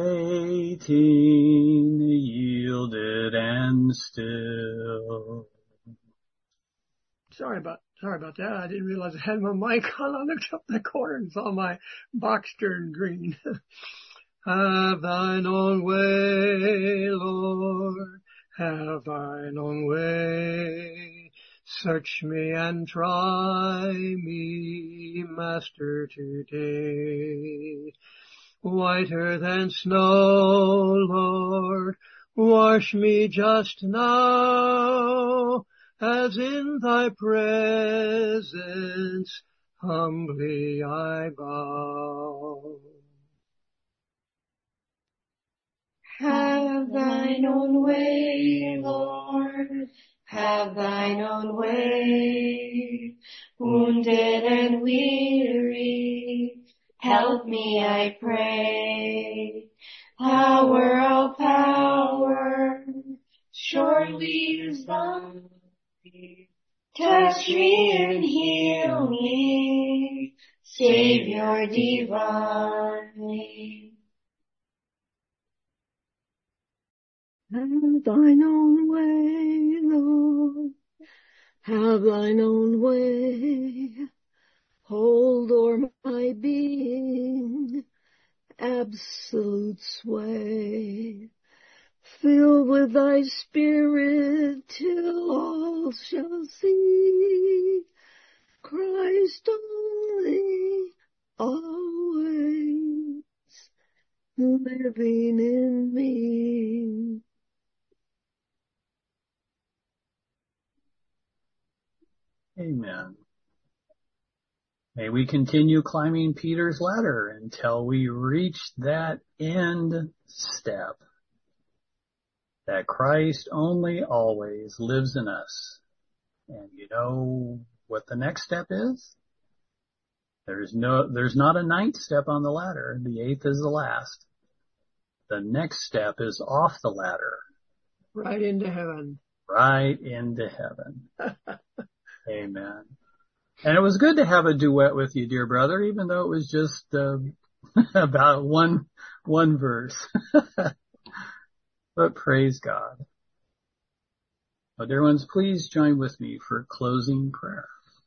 S1: waiting, yielded and still.
S5: Sorry about sorry about that. I didn't realize I had my mic on. I looked up in the corner and saw my box turn green. Have thine own way, Lord. Have thine own way. Search me and try me, Master, today. Whiter than snow, Lord, wash me just now, as in thy presence humbly I bow.
S3: Have thine own way, Lord, have thine own way. Wounded and weary, help me, I pray. Power of power, surely is thine. Touch me and heal me, Savior divine.
S2: Have thine own way, Lord, have thine own way. Hold o'er my being, absolute sway. Fill with thy spirit till all shall see Christ only, always living in me.
S1: Amen. May we continue climbing Peter's ladder until we reach that end step, that Christ only always lives in us. And you know what the next step is? There's no, there's not a ninth step on the ladder. The eighth is the last. The next step is off the ladder.
S5: Right into heaven.
S1: Right into heaven. Amen. And it was good to have a duet with you, dear brother, even though it was just uh, about one one verse. But praise God. Well, dear ones, please join with me for closing prayer.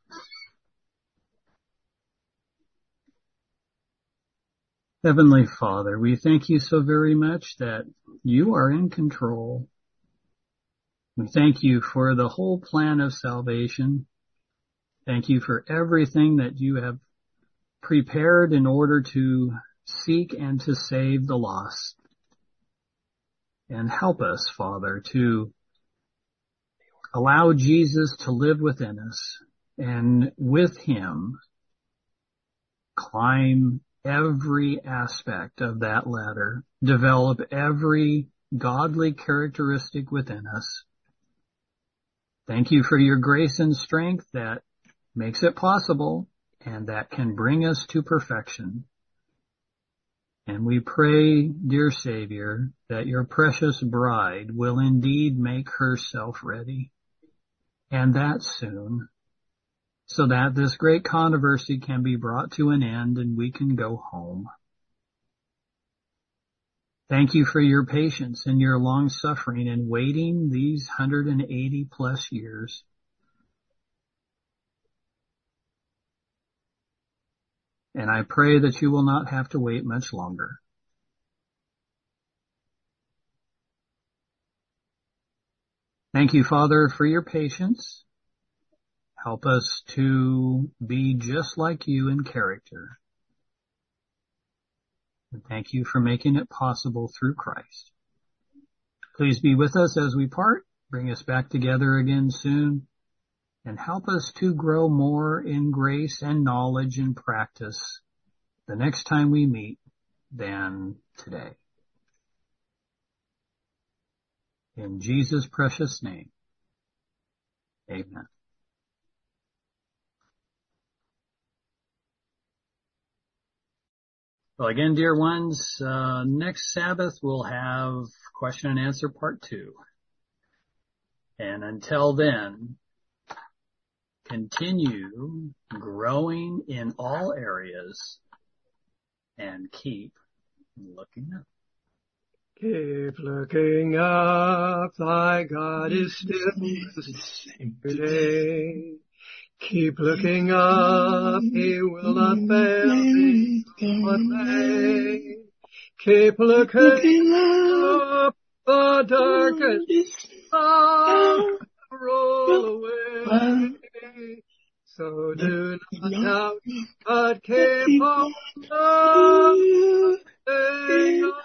S1: Heavenly Father, we thank you so very much that you are in control. We thank you for the whole plan of salvation. Thank you for everything that you have prepared in order to seek and to save the lost. And help us, Father, to allow Jesus to live within us and with him climb every aspect of that ladder, develop every godly characteristic within us. Thank you for your grace and strength that makes it possible and that can bring us to perfection. And we pray, dear Savior, that your precious bride will indeed make herself ready, and that soon, so that this great controversy can be brought to an end and we can go home. Thank you for your patience and your long suffering in waiting these one hundred eighty plus years. And I pray that you will not have to wait much longer. Thank you, Father, for your patience. Help us to be just like you in character. And thank you for making it possible through Christ. Please be with us as we part. Bring us back together again soon. And help us to grow more in grace and knowledge and practice the next time we meet than today. In Jesus' precious name, amen. Well, again, dear ones, uh, next Sabbath we'll have question and answer part two. And until then, continue growing in all areas and keep looking up.
S5: Keep looking up, thy God is still the same today. Keep looking up, he will not fail thee one day. Keep looking up, the darkest cloud roll away. So do not doubt, but keep on looking